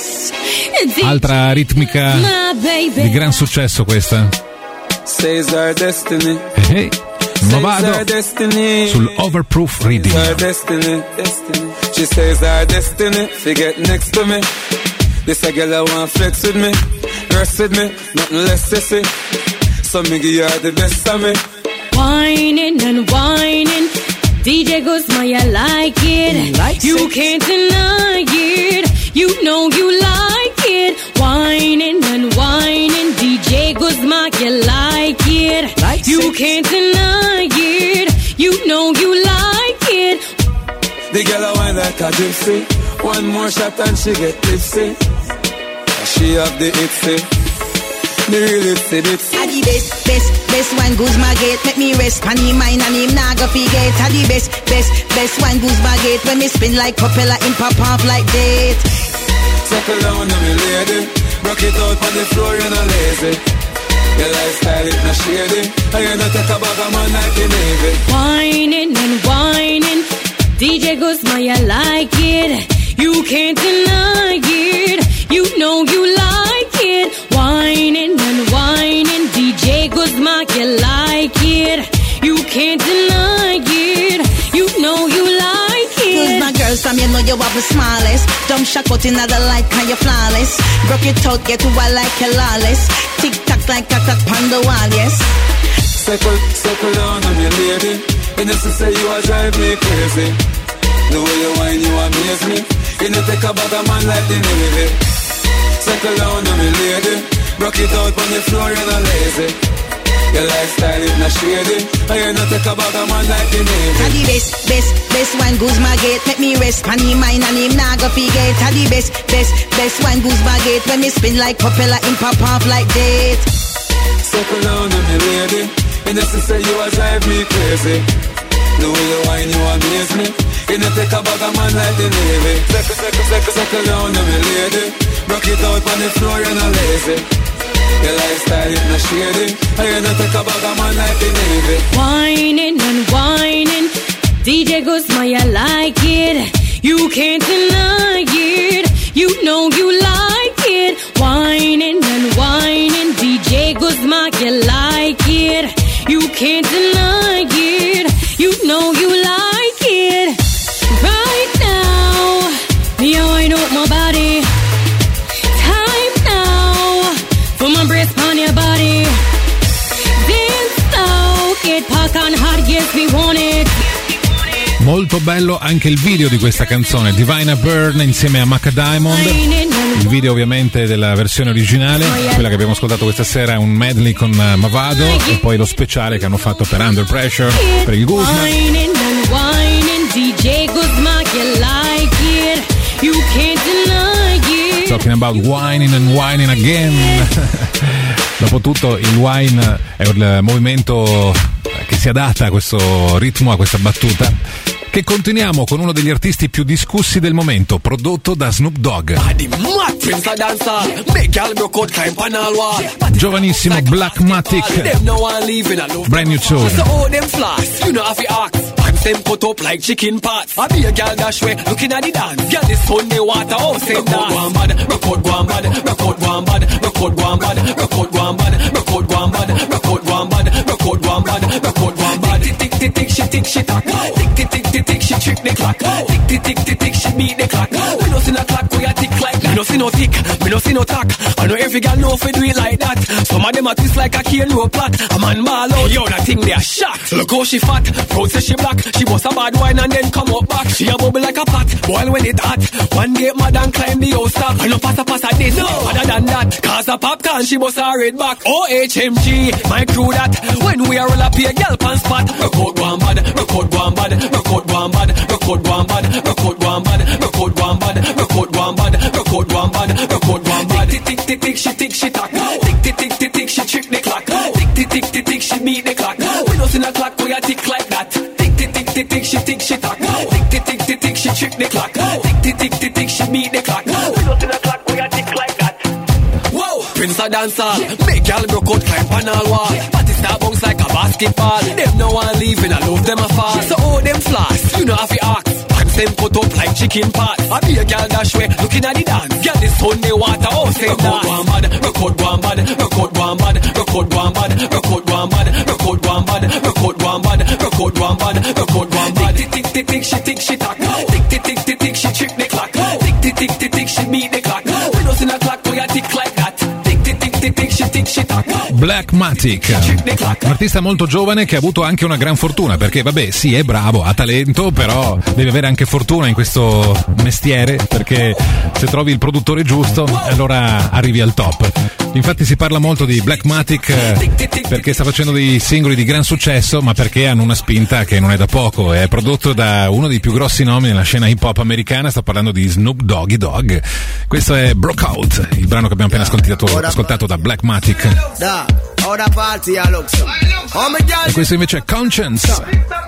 altra ritmica di gran successo questa. Says our destiny. Hey, hey. Ma vado sul Overproof Reading. Our destiny, destiny. She says our destiny. Forget next to me. This a girl I want flex with me, rest with me, nothing less sissy. So me give you all the best of me. Whining and whining, D J Guzma, you like it. Likes you it. can't deny it. You know you like it. Whining and whining, D J Guzma, you like it. Likes you it. can't deny it. You know you like it. The girl I wine like a gypsy. One more shot and she get tipsy. She have the itsy, the real itsy bitsy. I the best, best, best one goes my gate. Make me rest, pan him mine and him nah go forget. I the best, best, best one goes my gate. When me spin like propeller, him pop off like that. Circle down on me lady, rock it out on the floor, you're not lazy. Your lifestyle is not shady, and you're not take a bag of man like the Navy. Whining and whining, D J Guzma, you like it. You can't deny it. You know you like it. Whining and whining, D J Guzma, you like it. You can't deny it. You know you like it. Guzma girls, from you know you have the smallest. Dumb shot out in the light, can you flawless? Broke it out, get to wild like you lawless. Tick tock like a clock on the wall, yes. Circle, circle down on me lady, and just to say you are drive me crazy. The way you whine, you amaze me. You know take a bag of man like the Navy. Circle down on me lady, rock it out on the floor, you're not lazy. Your lifestyle is not shady, and you know take a bag of man like the Navy. I the best, best, best one goes my gate. Make me rest, pan him mine and him nah go forget. I the best, best, best one goes my gate. When me spin like propeller, him pop off like that. Circle down on me lady, and just to say you are drive me crazy. The way you whine, you amaze me. You know take a bag of man like the Navy. Circle, circle, circle, circle down on me lady, rock it out on the floor, you're not lazy. Your lifestyle is not shady, and you know take a bag of man like the Navy. Whining and whining, D J Guzma, you like it. You can't deny it. You know you like it. Whining and whining, D J Guzma, you like it. You can't deny it. You know you like it. Right now, me I wind up my body. Time now for my breast on your body. Dance slow, get pack on hot, yes we want it. Molto bello anche il video di questa canzone, Divina Burn insieme a Maca Diamond. Il video ovviamente della versione originale, quella che abbiamo ascoltato questa sera è un medley con Mavado e poi lo speciale che hanno fatto per Under Pressure, per il Guzma. Whining and whining, D J Guzma, you like it. You can't deny it. Talking about whining and whining again. Dopotutto il wine è il movimento che si adatta a questo ritmo, a questa battuta. Che continuiamo con uno degli artisti più discussi del momento, prodotto da Snoop Dogg. Giovanissimo Blackmatic, brand new tune. Them put up like chicken pots. I be a girl dash way, looking at the dance. Girl, this Sunday water, oh, say that. Record one bad, record one bad, record one bad, record one bad, record one bad, record one bad, record one bad, record one bad, record one bad. Tick tick tick tick, she tick she tack. Tick tick tick tick tick, she trick the clock. Tick tick tick tick tick, she beat the clock. We no see no clock, we a tick like that. Me no see no tick, me no see no tack. I know every girl know if we do it like that. Some of them a twist like a cane rope plot. A man ball out, yo, that thing they a shot. Look how she fat, proud say she black. She bust a bad wine and then come up back. She a bubble like a pot, boil when it hot. One day mad and climb the house top. I no pass a pass a this, no. Other than that, cause a popcorn she bust a red back. O H M G, my crew that. When we are roll up here, girl pan spot. Record one bad, record one bad, record one bad, record one bad, record one bad, record one bad, record one bad, record one bad, record one bad. Tick tick tick tick, she tick she tack. Tick tick tick tick tick, she trick the clock. Tick tick tick tick tick, she beat the clock. We don't see the clock, we a tick like that. Tick tick tick tick tick, she tick she tack. Tick tick tick tick tick, she trick the clock. Tick tick tick tick tick, she beat the clock. We don't see the clock, we a tick like that. Whoa, Prince a dancer, make y'all broke out, climb on all wall. Party star bounce like a basketball. Them no one leaving, I love them a fall. So all them flash, you know how to ask. Them cut up like chicken parts. I be a girl dash way, looking at the dance. Girl, this Sunday water, oh, say that. Record one bad, record one bad, record one bad, record one bad, record one bad, record one bad, record one bad, record one bad, record one bad. Tick tick tick tick, she tick she tack. Tick tick tick tick tick, she trick the clock. Tick tick tick tick tick, she beat the clock. We don't see the clock, we a tick like that. Tick tick tick tick tick, she tick she tack. Blackmatic, un artista molto giovane che ha avuto anche una gran fortuna, perché vabbè sì è bravo, ha talento, però deve avere anche fortuna in questo mestiere, perché se trovi il produttore giusto allora arrivi al top. Infatti si parla molto di Blackmatic perché sta facendo dei singoli di gran successo, ma perché hanno una spinta che non è da poco. È prodotto da uno dei più grossi nomi nella scena hip hop americana, sto parlando di Snoop Doggy Dogg. Questo è Broke Out, il brano che abbiamo appena ascoltato, ascoltato da Blackmatic. E questo invece è Conscience.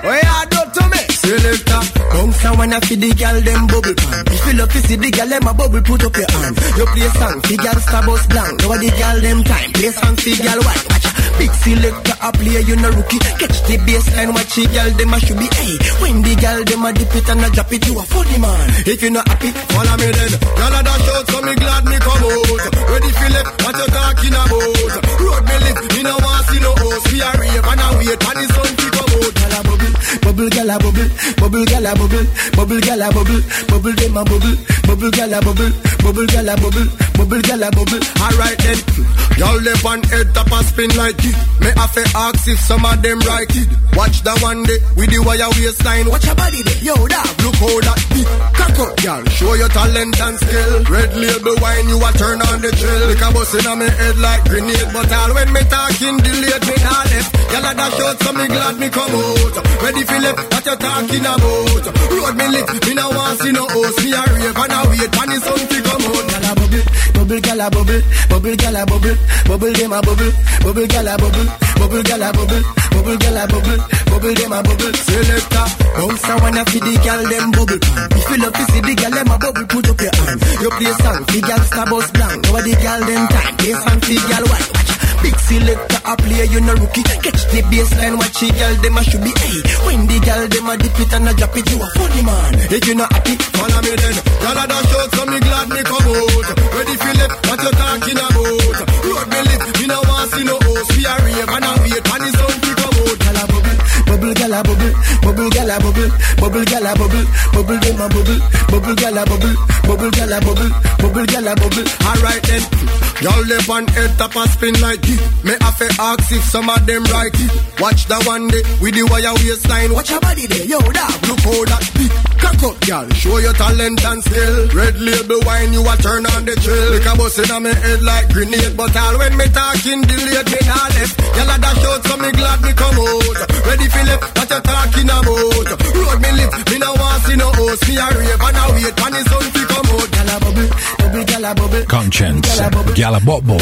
Selector, bounce and wanna feed the girl them bubble pan. If you love to see the girl them a bubble, put up your hand. You play song, the girl star bus blank. Now the girl them time, play song, the girl white. Watch a big selector a play, you no rookie. Catch the baseline, watch the girl them a should be. Hey, when the girl them a dip it and a drop it, you a funny man. If you not happy, follow me then. Girl a dash out, so me glad me come out. Ready Philip, what you talking about? Road me live, me no want see no host. We a rave and a wait, and the sun to come out. Girl a bubble, bubble, girl a bubble. Bubble gala bubble, bubble gala bubble, bubble dem a bubble, bubble gala bubble, bubble gala bubble, bubble gala bubble. Alright then, y'all left on head top a spin like it. Me have to ask if some of them right it. Watch the one day with the wire waistline. Watch your body there, yo dog. Look how that beat. Cock up, y'all. Show your talent and skill. Red label wine, you a turn on the drill. Like a bus in my head like grenade, but all when me talking delayed me all left. Y'all a dash out, so me glad me come out. Ready Philip, what you talking about? Road me lit, me no want see no host. Me a rave and a wait, and the sun to come out. Gala bubble, bubble gala bubble, bubble gala bubble, bubble dem a bubble, bubble gala bubble, bubble gala bubble, bubble gala bubble, bubble dem a bubble. Selector, bounce and wanna feed the girl them bubble pan. If you love to see the girl them a bubble, put up your hand. You play song, the girl star bus blank. Now the girl them time, play song, the girl white. Big selector a play, you no rookie. Catch the baseline, watch the girl them a should be. Hey, when the girl them a dip it and a drop it, you a funny man. If you not happy, follow me then. Girl a dash out, so me glad me come out. Ready Philip, what you talking about? Road me lit, me no want see no host. We a rave and a wait, and the sun to come out. Gala bubble, bubble gala bubble, bubble gala bubble, bubble gala bubble, bubble dem a bubble, bubble gala bubble, bubble gala bubble, bubble gala bubble. Alright then, y'all live on head top a spin like it. Me have to ask if some of them right it. Watch the one day with the wire waistline. Watch your body there, yo dog. Look how that beat. Cock up, y'all. Show your talent and skill. Red label wine, you a turn on the trail. Like a bus in my head like grenade, but all when me talking delayed, me not left. Y'all a dash out, so me glad me come out. Ready Philip, what you talking about? Road me live, me no want see no host. Me a rave and a wait, and the sun to come out. Gala bubble, bubble gala bubble. Conscience, gala bubble.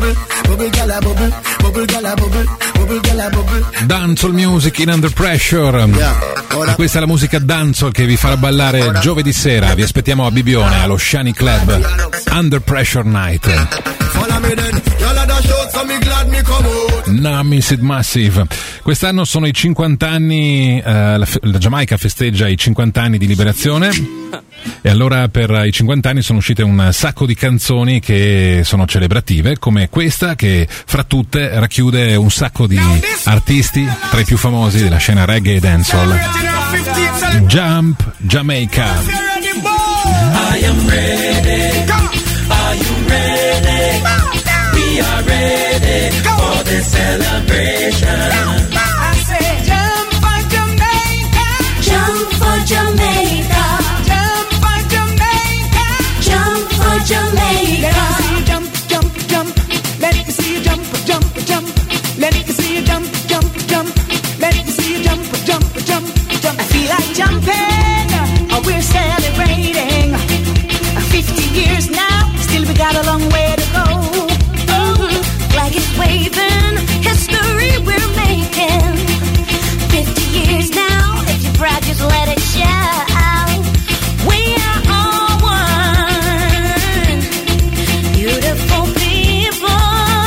Dancehall music in Under Pressure. E questa è la musica dancehall che vi farà ballare giovedì sera. Vi aspettiamo a Bibione allo Shani Club Under Pressure Night. Nami Sid Massive. Quest'anno sono i cinquanta anni, eh, la, la Giamaica festeggia i cinquanta anni di liberazione. E allora per i cinquanta anni sono uscite un sacco di canzoni che sono celebrative, come questa che fra tutte racchiude un sacco di artisti tra i più famosi della scena reggae e dancehall. Jump Jamaica. I am ready. Are you ready? We we are ready for the celebration. I say jump for Jamaica, Jump for Jamaica, jump for Jamaica, jump for Jamaica. Let me see you jump, jump, jump. Let me see you jump, jump, jump. Let me see you jump, jump, jump, jump. I feel like jumping. Oh, we're celebrating. Fifty years now, still we got a long way to go. Mm-hmm. Flag is waving, history we're making. Fifty years now, if you're proud, just let it show. We are all one, beautiful people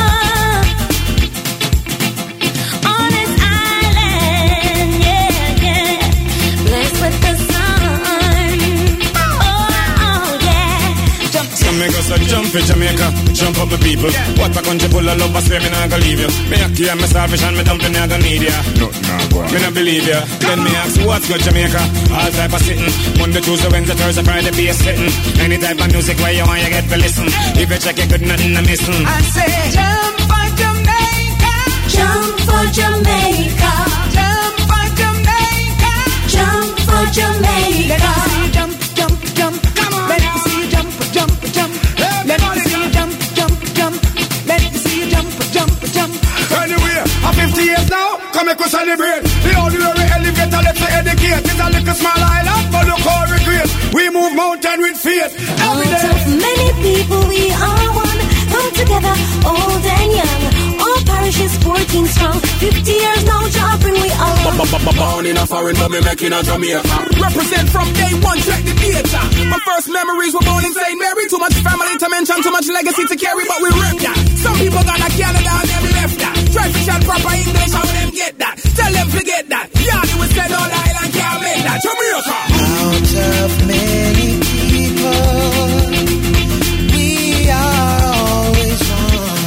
on this island, yeah, yeah, blessed with the sun. Oh, yeah. Jamaica, so jump in Jamaica, jump up the people. What a country full of love, I swear me not gonna leave you. Me a key and me selfish and me dumping, me not gonna need ya. No, no, boy. Me not believe ya. Then me ask, what's good Jamaica? All type of sitting. Monday, Tuesday, Wednesday, Thursday, Friday, be a sitting. Any type of music where you want, you get to listen. If you check it good, nothing to missing. I say jump for Jamaica, Jump for Jamaica, jump for Jamaica, jump for Jamaica. Let me see you jump, jump, jump. Come on, let me see you jump, jump, jump. Let me see you jump, jump, jump. Let me see you jump, jump, jump. Anyway, I'm fifty years now, come and celebrate. The ordinary elevator left to educate. It's a little small island, but look how we great. We move mountain with faith. Every Out of day. many people we are one, come together, old and young. All parishes working strong. Fifty years now, job bring we all on. Born in a foreign, but me making a Jamaica. Represent from day one, check the data. My first memories were born in Saint Mary. Too much family to mention, too much legacy to carry, but we rep that. Some people got a Canada and them left that. Try to chat proper English, how them get that? Tell them forget that. Yeah, they will say all island can't make that. Jamaica. Out of many people, we are always one.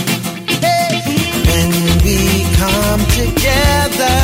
When we come together,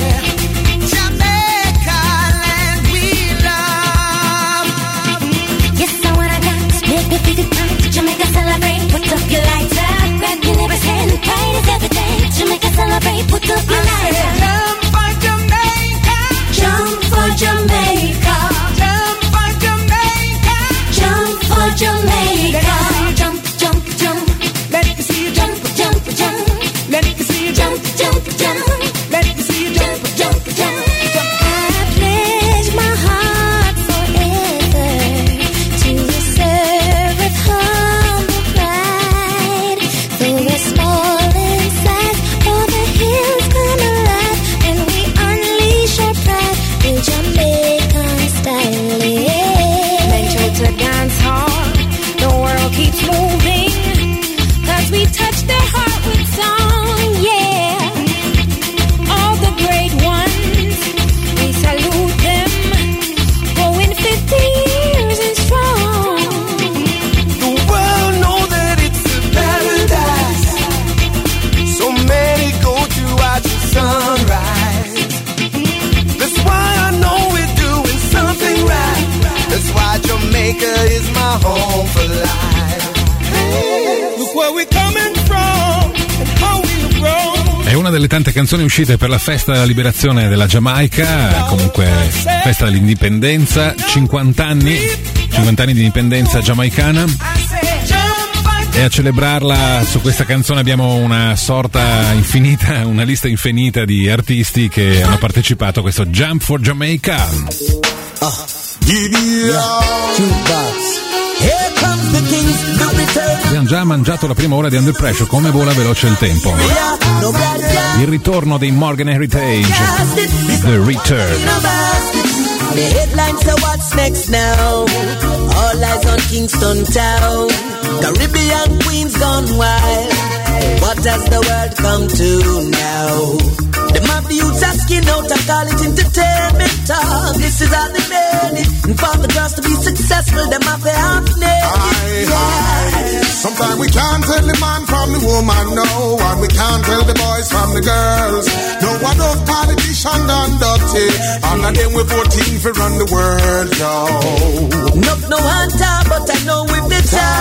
Jamaica land we love. Yes, I wanna dance, make me feel the time. Jamaica celebrate, put up your lighter. Grab your neighbor's hand, pride is everything. Jamaica celebrate, put up your lighter. Jump for Jamaica, Jump for Jamaica, jump for Jamaica. jump for Jamaica. Jump, jump, jump. Let me see you jump, Jump, jump, let me see you jump, jump, jump, jump. let me see you jump, jump, jump. I pledge my heart forever to serve with humble pride. Though we're small in size, all the hills come alive, and we unleash our pride in Jamaican style. Yeah. Venture to dance hall, the world keeps moving, cause we touch their heart with song, yeah. All the great ones, we salute them, going fifty years and strong. The world know that it's a paradise. So many go to watch the sunrise. That's why I know we're doing something right. That's why Jamaica is my home for life. Hey, look where we're coming from and how we've grown. È una delle tante canzoni uscite per la festa della liberazione della Giamaica, comunque festa dell'indipendenza, cinquanta anni, cinquanta anni di indipendenza giamaicana. E a celebrarla su questa canzone abbiamo una sorta infinita, una lista infinita di artisti che hanno partecipato a questo Jump for Jamaica. Abbiamo già mangiato la prima ora di Under Pressure, come vola veloce il tempo. Il ritorno dei Morgan Heritage, The Return. The headlines say what's next now. All eyes on Kingston Town. Caribbean queens gone wild. What has the world come to now? Them have the youths asking out and call it entertainment talk. This is how they made it. And for the girls to be successful, them have to half naked. Yeah. Sometimes we can't tell the man from the woman, no. And we can't tell the boys from the girls. No one of politicians done dirty. And of them we voting for run the world, yo. Not no hunter, but I know with the target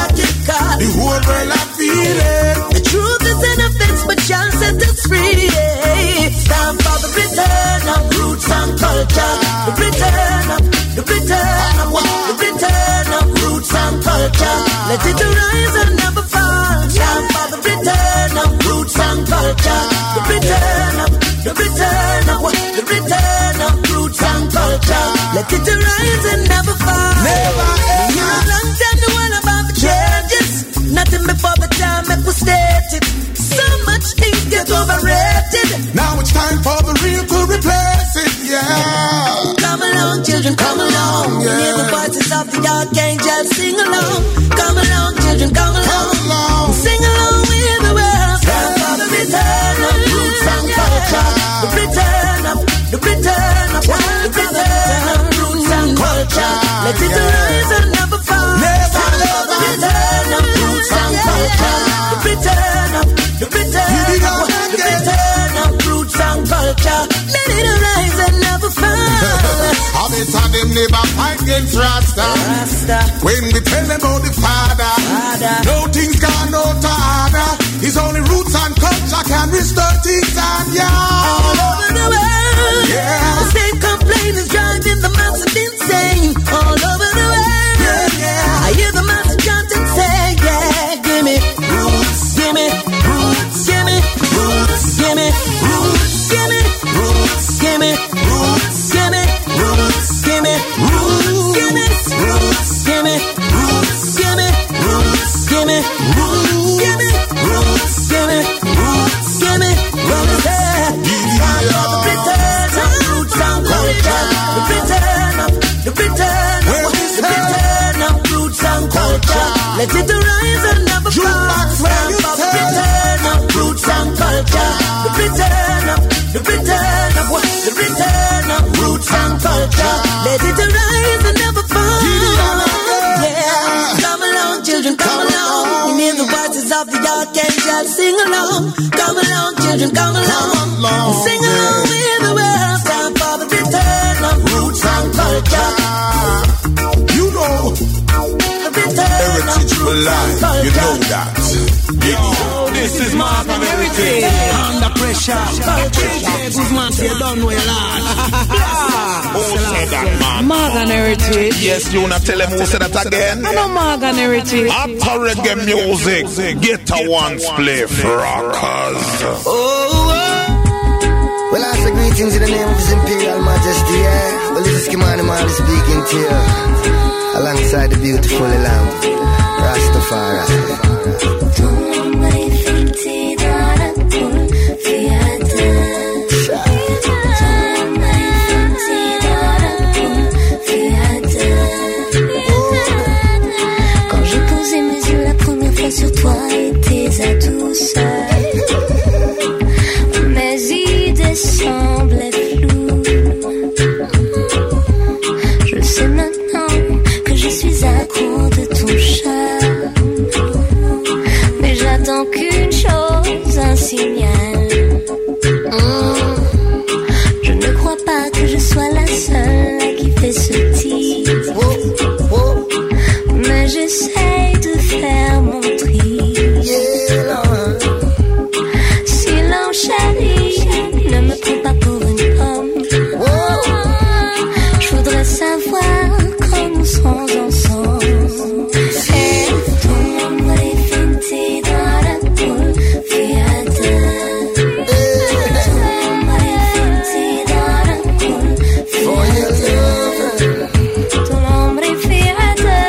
cause the whole world I feel it. The truth is in a fix, but Jah set us free. It's time for the return of roots and culture. The return of, the return of, the return of roots and culture. Let it arise and never fall. Time for the return of roots and culture. The return of, the return of, the return of roots and culture. Let it arise and never fall. Never ever. A long time the one about the changes. Nothing before the time it was stated. So much things get overrated. Now it's time for the real to replace it, yeah. Come along, children, come along. Yeah. Hear the voices of the archangels, sing along. Come along, children, come along. Come along. Sing along with the world. Time for the return of roots and culture. The return of, the return of, the return of roots and culture. Let it arise and never fall. Never, never. The return of roots and culture. The return of, the return of, the return of roots and culture. Let it arise and never fall. I bet them never fight against Rasta. Rasta. When we tell them about the Father, Father. No things gone out to order. It's only roots and culture can restore things and yeah. All over the world. Yeah. The same complaint is driving the masses insane. All over the world. Yeah, yeah. I hear the masses chant and say, yeah, give me roots, give me roots, give me roots, give me roots, give me roots, give me roots, give me roots, give me roots, give me roots, give me roots, give me roots, give me roots, give me roots, give me roots, give me roots. The return of roots and culture. The return of, the return of, the return of roots and culture. Let it arise and never fall. The return of roots and culture. The return of, the return of, the return of roots and culture. Let it arise and never fall. Yeah, come along, children, come along. Hear the voices of the archangels, sing along. Come along, children, come along. Sing along with the world. Time for the return of roots and culture. You know, The return heritage of for roots and life. culture. You know that. Yo, this is Mark and Heritage. Under pressure. Guzman, you don't know your lad. Who said that, man? Morgan Heritage. Yes, you wanna tell him who said that again? I know Morgan Heritage. After reggae music, get a one spliff, rockers. Oh, oh. Well, I say greetings in the name of His Imperial Majesty, yeah. Well, this is Kimani Mali speaking to you. Alongside the beautiful lamb, Rastafari. Quand j'ai posé mes yeux la première fois sur toi et tes douceur, mes idées semblaient floues. Je sais maintenant que je suis accro de ton charme, mais j'attends qu'une chose, un signal. Mmh. Je ne crois pas que je sois la seule à kiffer ce type, mais j'essaye de faire mon tri. Silence chérie, ne me prends pas pour une pomme. Je voudrais savoir quand nous serons ensemble. Et ton ombre est teintée dans la boule, fiata. Ton ombre est teintée dans la boule, fiata. Ton ombre est fiata,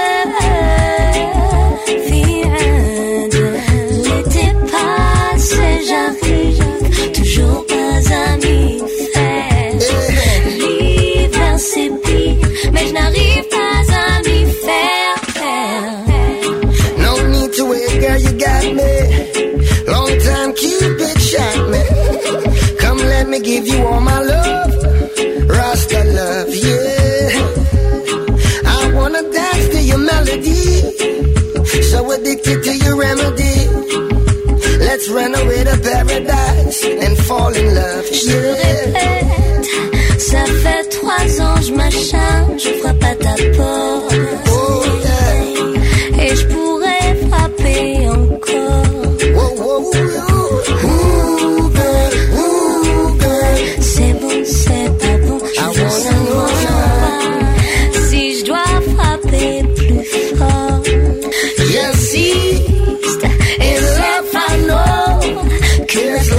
fiata. L'été passe et j'arrive, toujours pas à m'y faire. L'hiver c'est pire, mais je n'arrive pas à m'y faire. No need to wait, girl, you got me. Long time Cupid shot me. Come let me give you all my love, Rasta love, yeah. I wanna dance to your melody, so addicted to your remedy. Let's run away to paradise and fall in love, Je yeah. répète, ça fait trois ans je m'acharne, je frappe à ta porte. Oh, yeah. Et je pourrais frapper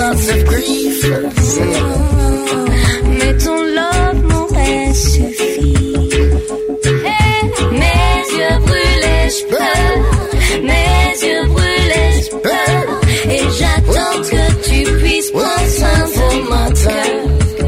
months of grief. Mais ton love m'aurait suffi. Mes yeux brûlés, je pleure. Mes yeux brûlés, je pleure. Et j'attends que tu puisses prendre soin de mon cœur.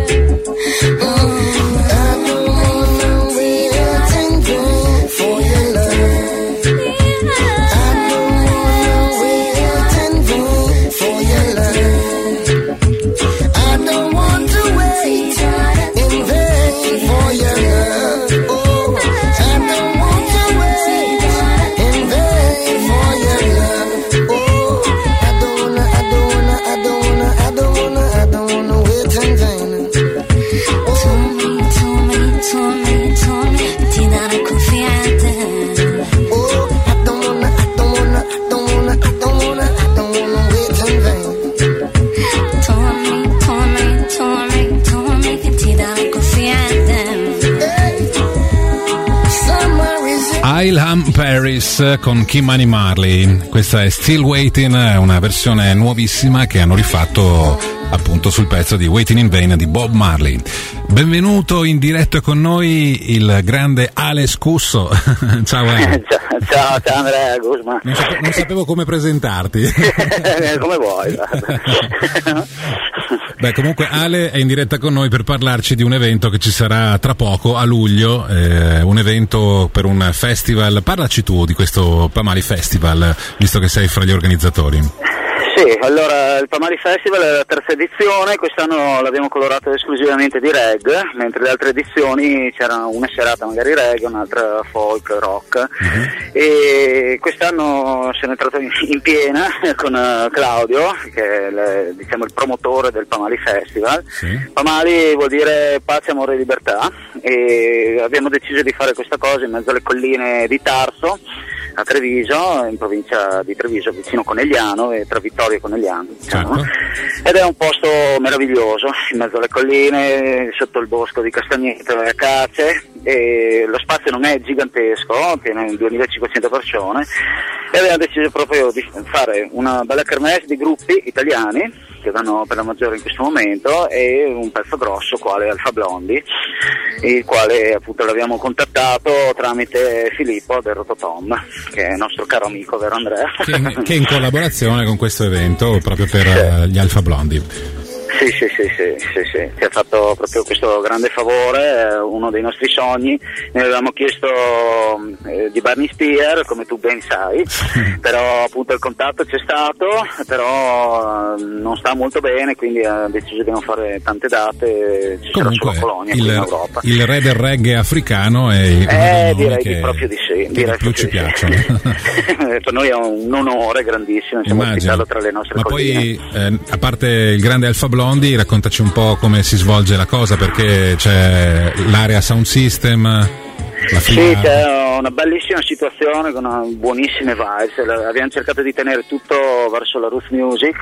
Ilham Paris con Kim-Mani Marley. Questa è Still Waiting, una versione nuovissima che hanno rifatto appunto sul pezzo di Waiting in Vain di Bob Marley. Benvenuto in diretta con noi il grande Ale Scusso. Ciao Ale. Ciao, ciao, ciao Andrea Guzman. Non, sape- non sapevo come presentarti. Come vuoi. Beh, comunque Ale è in diretta con noi per parlarci di un evento che ci sarà tra poco a luglio, eh, un evento per un festival. Parlaci tu di questo Pamali Festival, visto che sei fra gli organizzatori. Sì, allora il Pamali Festival è la terza edizione, quest'anno l'abbiamo colorato esclusivamente di reggae, mentre le altre edizioni c'era una serata magari reggae, un'altra folk, rock, uh-huh. E quest'anno sono entrato in, in piena con uh, Claudio, che è le, diciamo il promotore del Pamali Festival. Sì. Pamali vuol dire pace, amore e libertà, e abbiamo deciso di fare questa cosa in mezzo alle colline di Tarso, a Treviso, in provincia di Treviso, vicino Conegliano, e tra Vittorio e Conegliano, diciamo. Certo. Ed è un posto meraviglioso, in mezzo alle colline, sotto il bosco di castagneto e acace, e lo spazio non è gigantesco, tiene duemilacinquecento persone, e abbiamo deciso proprio di fare una bella kermesse di gruppi italiani che vanno per la maggiore in questo momento, e un pezzo grosso quale Alfa Blondi, il quale appunto l'abbiamo contattato tramite Filippo del Rototom, che è il nostro caro amico, vero Andrea? Che, che è in collaborazione con questo evento proprio per sì. gli Alfa Blondi. Sì, sì, sì, sì, sì, sì, ci ha fatto proprio questo grande favore, uno dei nostri sogni. Ne avevamo chiesto eh, di Barney Spear, come tu ben sai, però appunto il contatto c'è stato, però eh, non sta molto bene, quindi ha deciso di non fare tante date, ci Comunque, sarà solo Polonia il, qui in Europa. Il re del reggae africano è eh, direi che, di proprio di sì, che direi più ci piacciono. Per noi è un onore grandissimo, siamo ospitato tra le nostre Ma colline. Poi, eh, a parte il grande Alfa Blondi, raccontaci un po' come si svolge la cosa, perché c'è l'area sound system, la sì, c'è una bellissima situazione con una buonissime vibes. Abbiamo cercato di tenere tutto verso la roots music,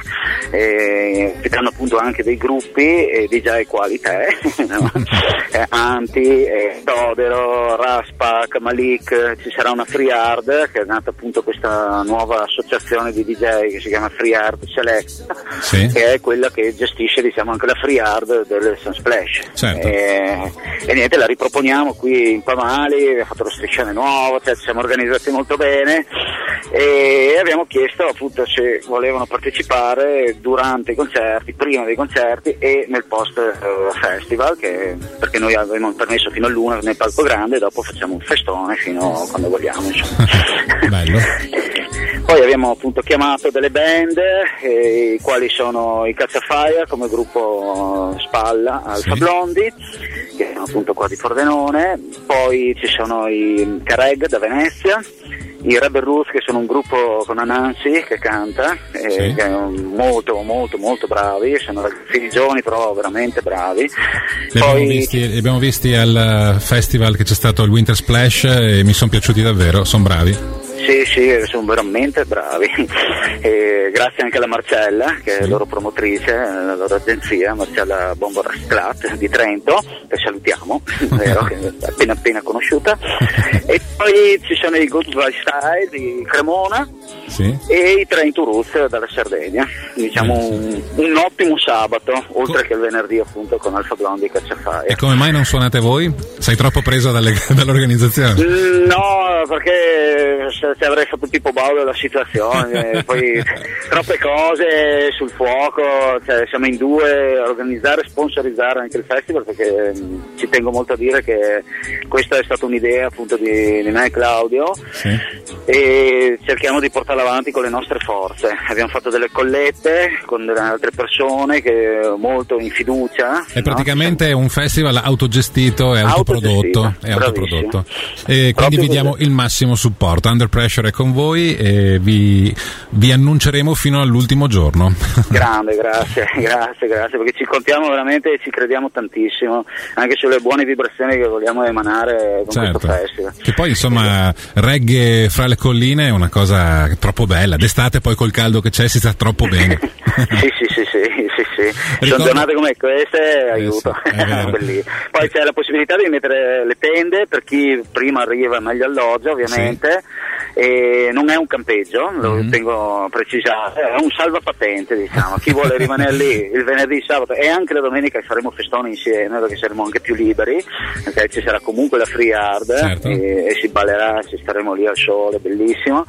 e ospitando appunto anche dei gruppi e D J quali te, no? eh, Anti, eh, Todero, Raspak, Malik. Ci sarà una Free Hard, che è nata appunto questa nuova associazione di D J che si chiama Free Hard Select, sì. Che è quella che gestisce diciamo anche la Free Hard del Sunsplash. Certo. E, e niente, la riproponiamo qui in Pamali. Abbiamo fatto lo striscione nuovo, cioè ci siamo organizzati molto bene, e abbiamo chiesto appunto se volevano partecipare durante i concerti, prima dei concerti e nel post uh, festival, che, perché noi abbiamo permesso fino all'una nel palco grande, e dopo facciamo un festone fino a quando vogliamo, insomma. Bello. Poi abbiamo appunto chiamato delle band, eh, i quali sono i Cacciafire come gruppo Spalla, Alfa sì. Blondi, che sono appunto qua di Pordenone. Poi ci sono i Careg da Venezia, i Rebel Roots, che sono un gruppo con Anansi che canta, eh, sì. che è molto molto molto bravi, sono ragazzi giovani però veramente bravi. Li abbiamo, visti, li abbiamo visti al festival che c'è stato il Winter Splash e mi sono piaciuti davvero, sono bravi. Sì, sì, sono veramente bravi, e grazie anche alla Marcella, che è loro promotrice, la loro agenzia, Marcella Bombo Rasclat di Trento, che salutiamo, vero, che è appena appena conosciuta. E poi ci sono i Good Style di Cremona, sì. e i Train to Roots dalla Sardegna. Diciamo eh, sì. un, un ottimo sabato, oltre Co- che il venerdì appunto con Alfa Blondy e Cacciafaia. E come mai non suonate voi? Sei troppo presa dalle, dall'organizzazione? Mm, no, perché se, se avrei fatto tipo Baudo la situazione, poi troppe cose sul fuoco, cioè, siamo in due a organizzare e sponsorizzare anche il festival, perché mh, ci tengo molto a dire che questa è stata un'idea appunto di, di me e Claudio, sì. e cerchiamo di portarla avanti con le nostre forze. Abbiamo fatto delle collette con delle altre persone che molto in fiducia. È praticamente no? un festival autogestito e autoprodotto, è autoprodotto. E quindi vi diamo il massimo supporto. Under Pressure è con voi e vi, vi annunceremo fino all'ultimo giorno. Grande, grazie, grazie, grazie, perché ci contiamo veramente e ci crediamo tantissimo anche sulle buone vibrazioni che vogliamo emanare con certo. questo festival. Che poi insomma reggae fra le colline è una cosa troppo bella, d'estate poi col caldo che c'è si sta troppo bene. sì, sì, sì, sì, sì, sì. Ricordo... Sono giornate come queste, aiuto. Eh sì, poi c'è la possibilità di mettere le tende per chi prima arriva meglio alloggia, ovviamente. Sì. E non è un campeggio, lo mm-hmm. tengo a precisare, è un salvapatente, diciamo. Chi vuole rimanere lì il venerdì, il sabato e anche la domenica faremo festoni insieme, perché saremo anche più liberi, perché ci sarà comunque la free hard, certo. e, e si ballerà, ci staremo lì al sole, bellissimo.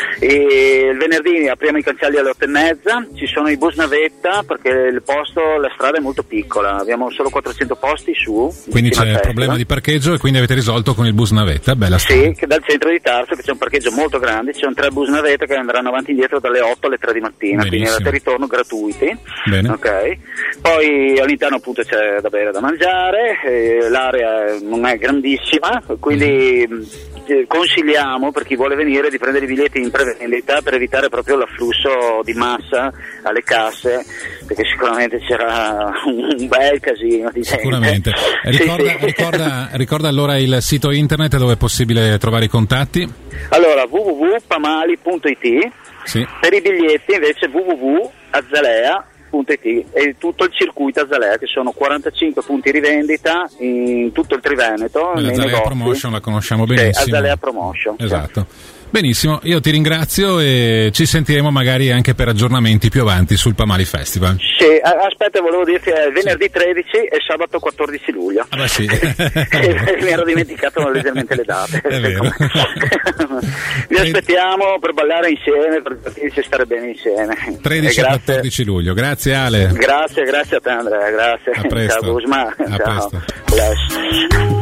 E il venerdì apriamo i cancelli alle otto e mezza, ci sono i bus navetta perché il posto, la strada è molto piccola, abbiamo solo quattrocento posti su. Quindi c'è il problema di parcheggio e quindi avete risolto con il bus navetta, bella storia. Sì, che dal centro di Tarso, che c'è un parcheggio molto grande, ci sono tre bus navetta che andranno avanti e indietro dalle otto alle tre di mattina. Benissimo. Quindi andata e ritorno gratuiti. Bene. Okay. Poi all'interno appunto c'è da bere e da mangiare, eh, l'area non è grandissima, quindi mm. consigliamo per chi vuole venire di prendere i biglietti in prevendita per evitare proprio l'afflusso di massa alle casse, perché sicuramente c'era un bel casino di gente. Sicuramente. Ricorda, sì, sì. ricorda, ricorda allora il sito internet dove è possibile trovare i contatti? Allora w w w punto pamali punto i t, sì. Per i biglietti invece w w w punto azalea punto i t e tutto il circuito Azalea, che sono quarantacinque punti rivendita in tutto il Triveneto. L'Azalea Promotion la conosciamo benissimo. Sì, Azalea Promotion. Esatto. Benissimo, io ti ringrazio e ci sentiremo magari anche per aggiornamenti più avanti sul Pamali Festival. Sì, aspetta, volevo dirti, è venerdì tredici e sabato quattordici luglio. Ah beh sì. Mi ero dimenticato leggermente le date. È vero. Vi aspettiamo per ballare insieme, per divertirci e stare bene insieme. tredici e quattordici luglio, grazie Ale. Grazie, grazie a te Andrea, grazie. A presto. Ciao Guzma. A Ciao. presto. Bless.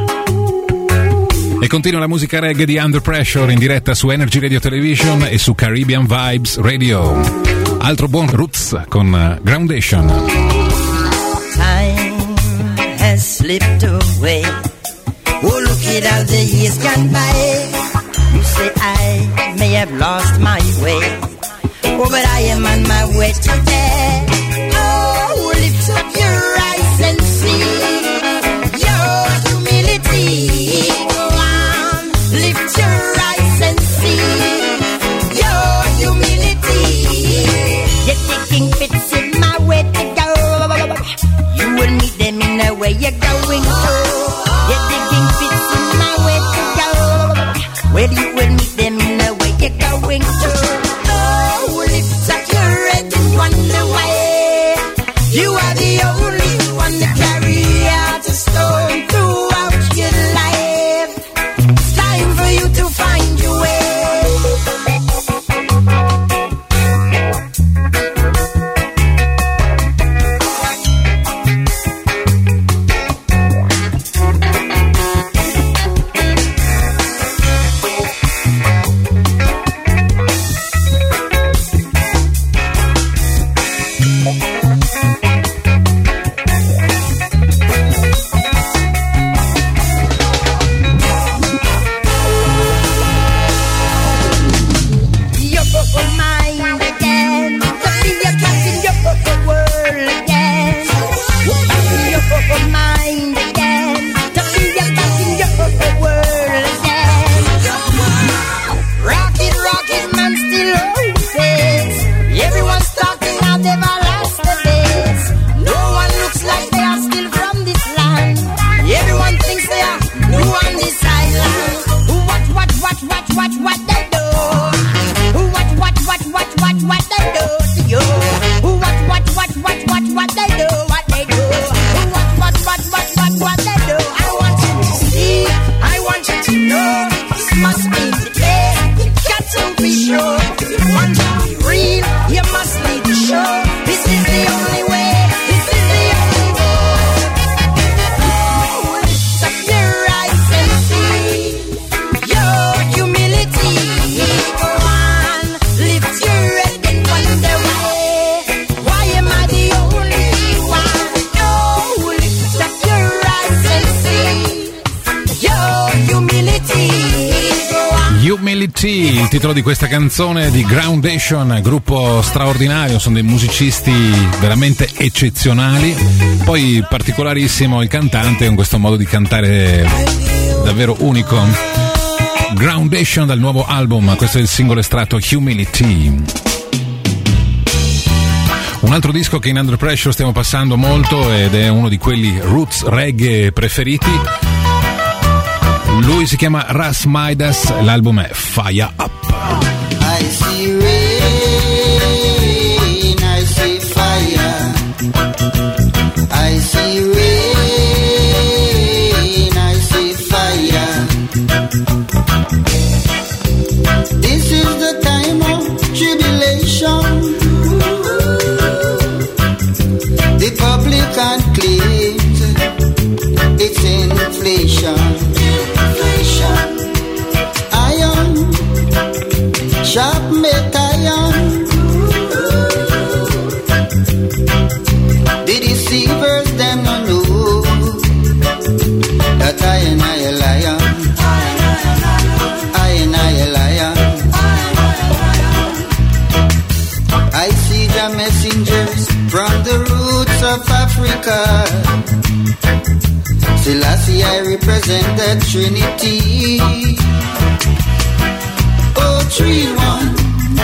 E continua la musica reggae di Under Pressure in diretta su Energy Radio Television e su Caribbean Vibes Radio. Altro buon Roots con Groundation. Time has slipped away. Oh, look at how the years gone by. You say I may have lost my way. Oh, but I am on my way today. Oh, lift up your eyes and see your humility. Lift your eyes and see your humility. You're taking fits in my way to go. You will meet them in the way you're going to. You're taking fits in my way to go. Well, you will meet them in the way you're going to. Oh, lift up your head and wonder why. You are the only one to carry out a stone throughout your life. Time for you to find your way. Humility, il titolo di questa canzone di Groundation, gruppo straordinario, sono dei musicisti veramente eccezionali, poi particolarissimo il cantante con questo modo di cantare davvero unico. Groundation dal nuovo album, questo è il singolo estratto Humility. Un altro disco che in Under Pressure stiamo passando molto ed è uno di quelli roots reggae preferiti. Lui si chiama Ras Midas, l'album è Fire Up. I see rain, I see fire. I see rain, I see fire. This is the time of tribulation. The public claims it's inflation. Iron, sharp make iron. The deceivers them no know that I and I a liar. I and I a liar. I see the messengers from the roots of Africa. Selassie, I represent the Trinity. Oh, three, one,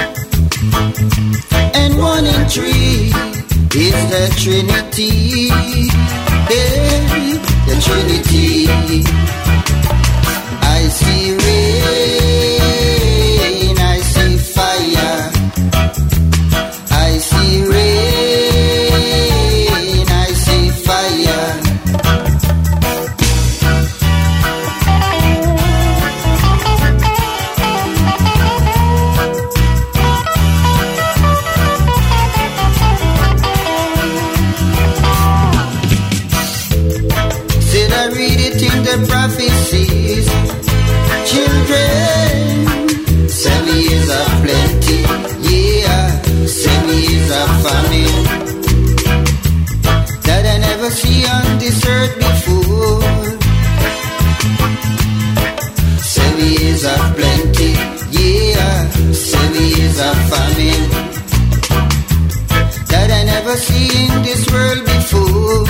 and one in three is the Trinity. Hey, the Trinity. I see rain, I see fire. I see rain, I see fire. The prophecies, children, seven years of plenty, yeah, seven years of famine, that I never see on this earth before. Seven years of plenty, yeah, seven years of famine, that I never see in this world before.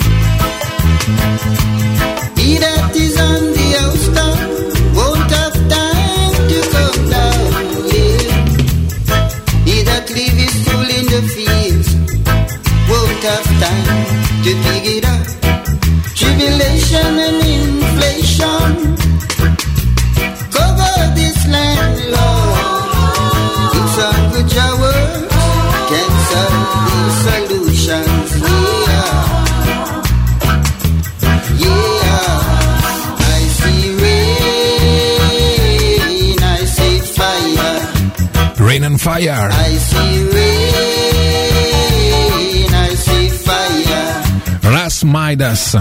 He that is on the outside won't have time to come down, yeah. He that leave his tool in the fields won't have time to dig it up. Tribulation and inflation cover this land, Lord. If some good job works can solve these solutions, yeah. Rain and Fire. I see rain, I see fire. Ras Midas.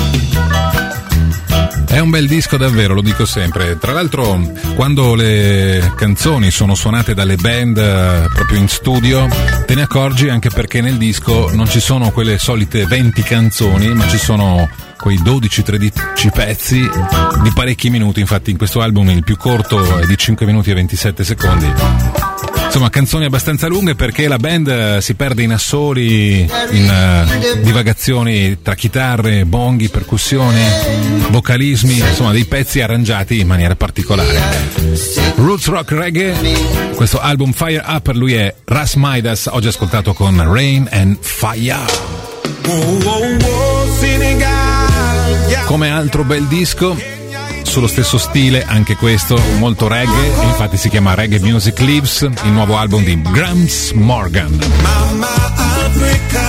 È un bel disco davvero, lo dico sempre. Tra l'altro, quando le canzoni sono suonate dalle band proprio in studio, te ne accorgi anche perché nel disco non ci sono quelle solite venti canzoni, ma ci sono quei dodici tredici pezzi di parecchi minuti. Infatti in questo album il più corto è di cinque minuti e ventisette secondi. Insomma, canzoni abbastanza lunghe perché la band si perde in assoli, in uh, divagazioni tra chitarre, bonghi, percussioni, vocalismi, insomma dei pezzi arrangiati in maniera particolare. Roots Rock Reggae, questo album Fire Up, per lui è Ras Midas, oggi ascoltato con Rain and Fire. Come altro bel disco, sullo stesso stile anche questo, molto reggae, infatti si chiama Reggae Music Lives, il nuovo album di Grams Morgan. Mama Africa,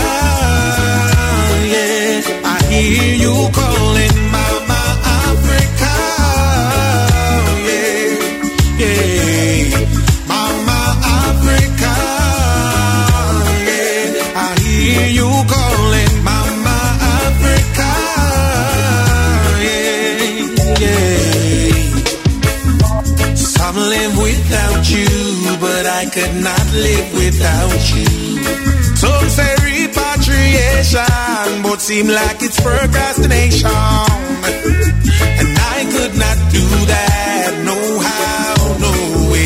yeah, I hear you calling Mama Africa, yeah, yeah, Mama Africa, yeah, I hear you calling Mama Africa, yeah, yeah. Some live without you, but I could not live without you. Some say repatriation, but seem like it's procrastination. And I could not do that, no how, no way.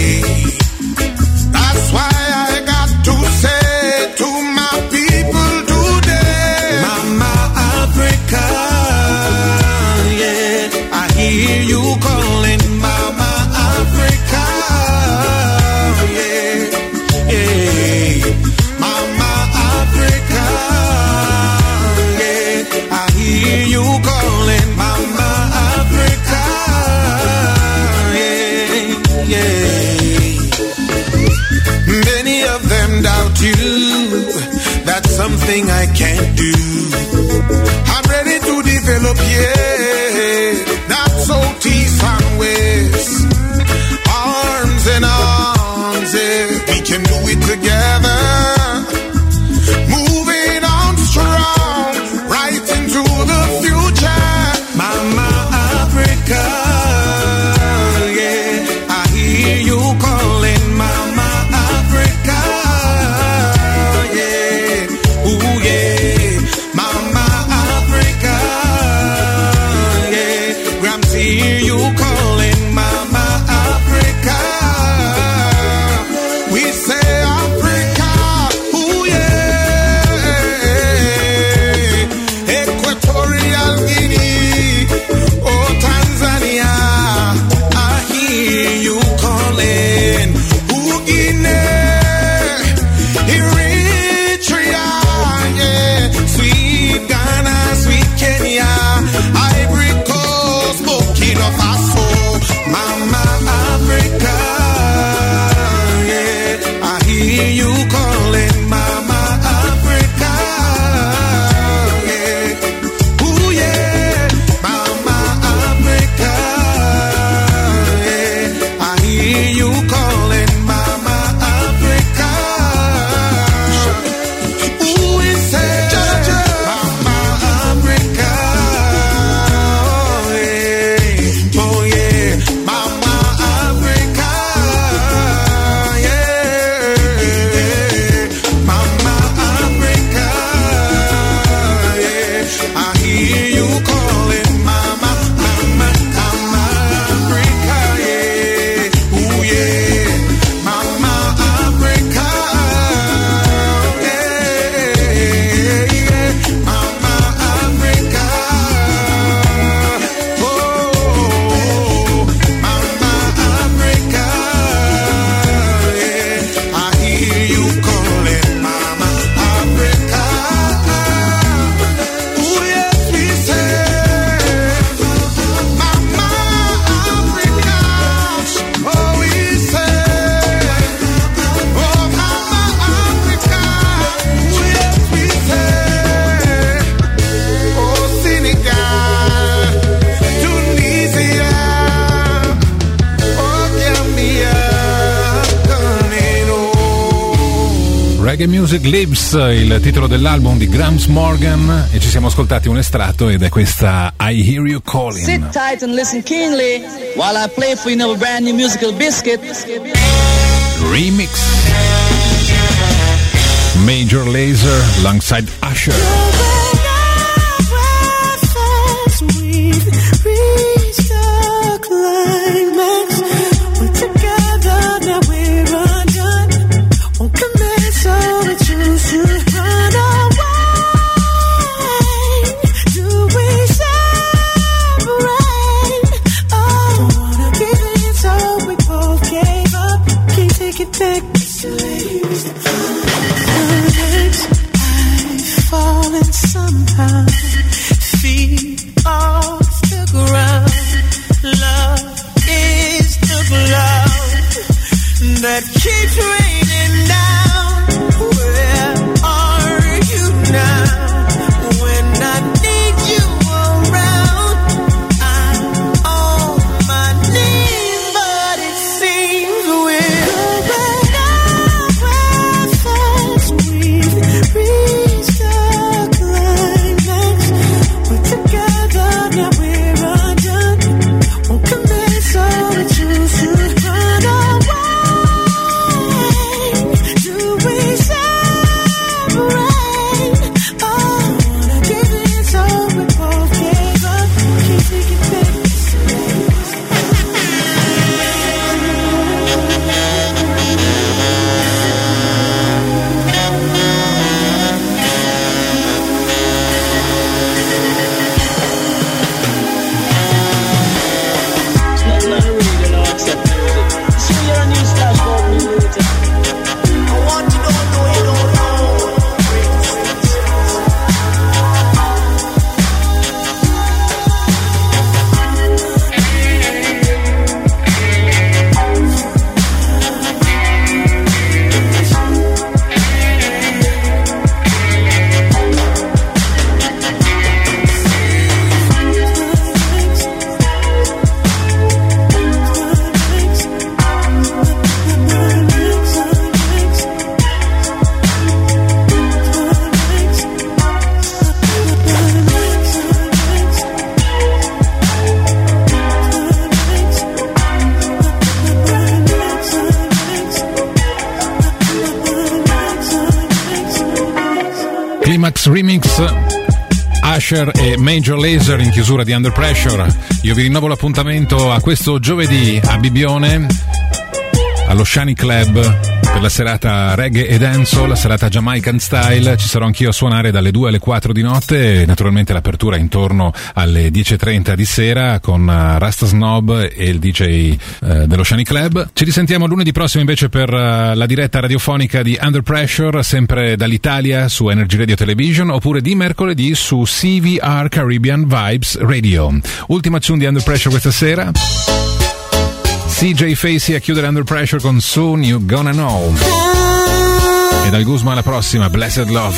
nothing I can't do. I'm ready to develop, yeah. Not so east and west. Arms in arms, yeah. We can do it together. Moving on strong, right into the future. Mama Africa, yeah. I hear you calling, Mama Africa, yeah. Ooh, yeah. Mama Africa, yeah. Gramps, hear you calling, Mama Africa. We say Africa, ooh, yeah. Equatorial Guinea, oh Tanzania, I hear you calling. Ooh, Guinea, Eritrea, yeah. Sweet Ghana, sweet Kenya, Ivory Coast, Burkina Faso, Mama Africa, yeah. I hear you calling, Mama Africa, yeah. Ooh, yeah. Mama Africa, yeah. I hear you calling, Mama Africa. Ooh, we say, Mama Africa, oh, yeah. Oh, yeah. Mama Africa, yeah. Mama Africa, yeah. I hear you calling, Mama, Mama, Mama Africa, yeah. Ooh, yeah. Mama Africa, yeah, yeah. Mama Africa, oh, Mama Africa, yeah. I hear you calling, Mama Africa. Ooh, yes, we say, Mama Africa. Oh, we say, oh, Mama Africa. Ooh, yes, we say, oh, Senegal, Tunisia, oh, Gambia, Camino. Reggae Music Lives, il titolo dell'album di Gramps Morgan, e ci siamo ascoltati un estratto ed è questa I Hear You Calling. Sit tight and listen keenly while I play for you now a brand new musical biscuit. Remix. Major Lazer alongside Usher. Somehow, feet off the ground. Love is the cloud that keeps raining down. Where are you now? When I need you around, I'm on my knees, but it seems we're going nowhere fast. We've reached the climax. We're together, now we're undone. Won't commit, so we choose to run away. Deluxe Remix, Usher e Major Lazer in chiusura di Under Pressure. Io vi rinnovo l'appuntamento a questo giovedì a Bibbione, allo Shani Club, per la serata reggae e dancehall, la serata Jamaican style. Ci sarò anch'io a suonare dalle due alle quattro di notte e naturalmente l'apertura intorno alle dieci e trenta di sera con Rasta Snob e il D J eh, dello Shani Club. Ci risentiamo lunedì prossimo invece per uh, la diretta radiofonica di Under Pressure, sempre dall'Italia su Energy Radio Television, oppure di mercoledì su C V R Caribbean Vibes Radio. Ultima tune di Under Pressure questa sera, C J Facey a chiudere Under Pressure con Soon You Gonna Know. E dal Guzma alla prossima, Blessed Love.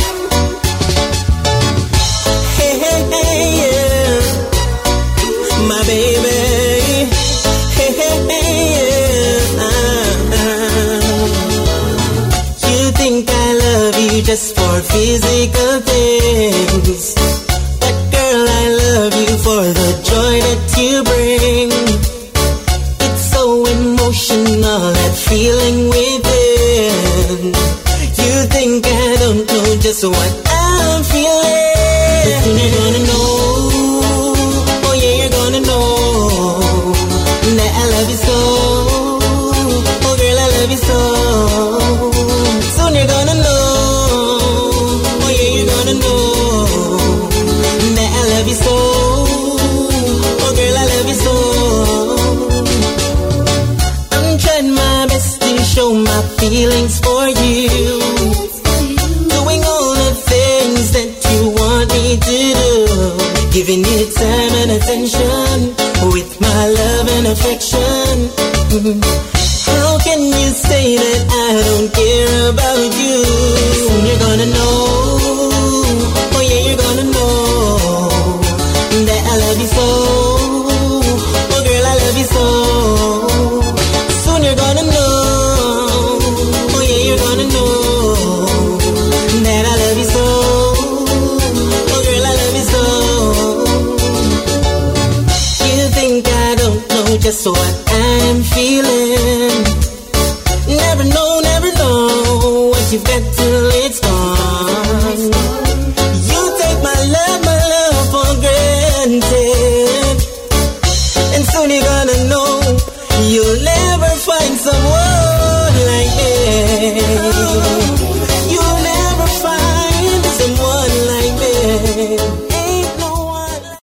Hey, hey, hey, yeah. My baby. Hey, hey, hey, yeah. You think I love you just for physical things, but girl, I love you for the joy that you bring. Emotional, that feeling within. You think I don't know just what I'm feeling, but soon you're gonna know. Oh yeah, you're gonna know that I love you so. Oh girl, I love you so. Soon you're gonna know. Oh yeah, you're gonna know that I love you so. Oh girl, I love you so. My best to show my feelings for you, doing all the things that you want me to do, giving you time and attention with my love and affection. How can you say that I don't care about you? Soon you're gonna know. Oh yeah, you're gonna know that I love you so. Oh girl, I love you so. You're gonna know, oh yeah, you're gonna know that I love you so. Oh girl, I love you so. You think I don't know just what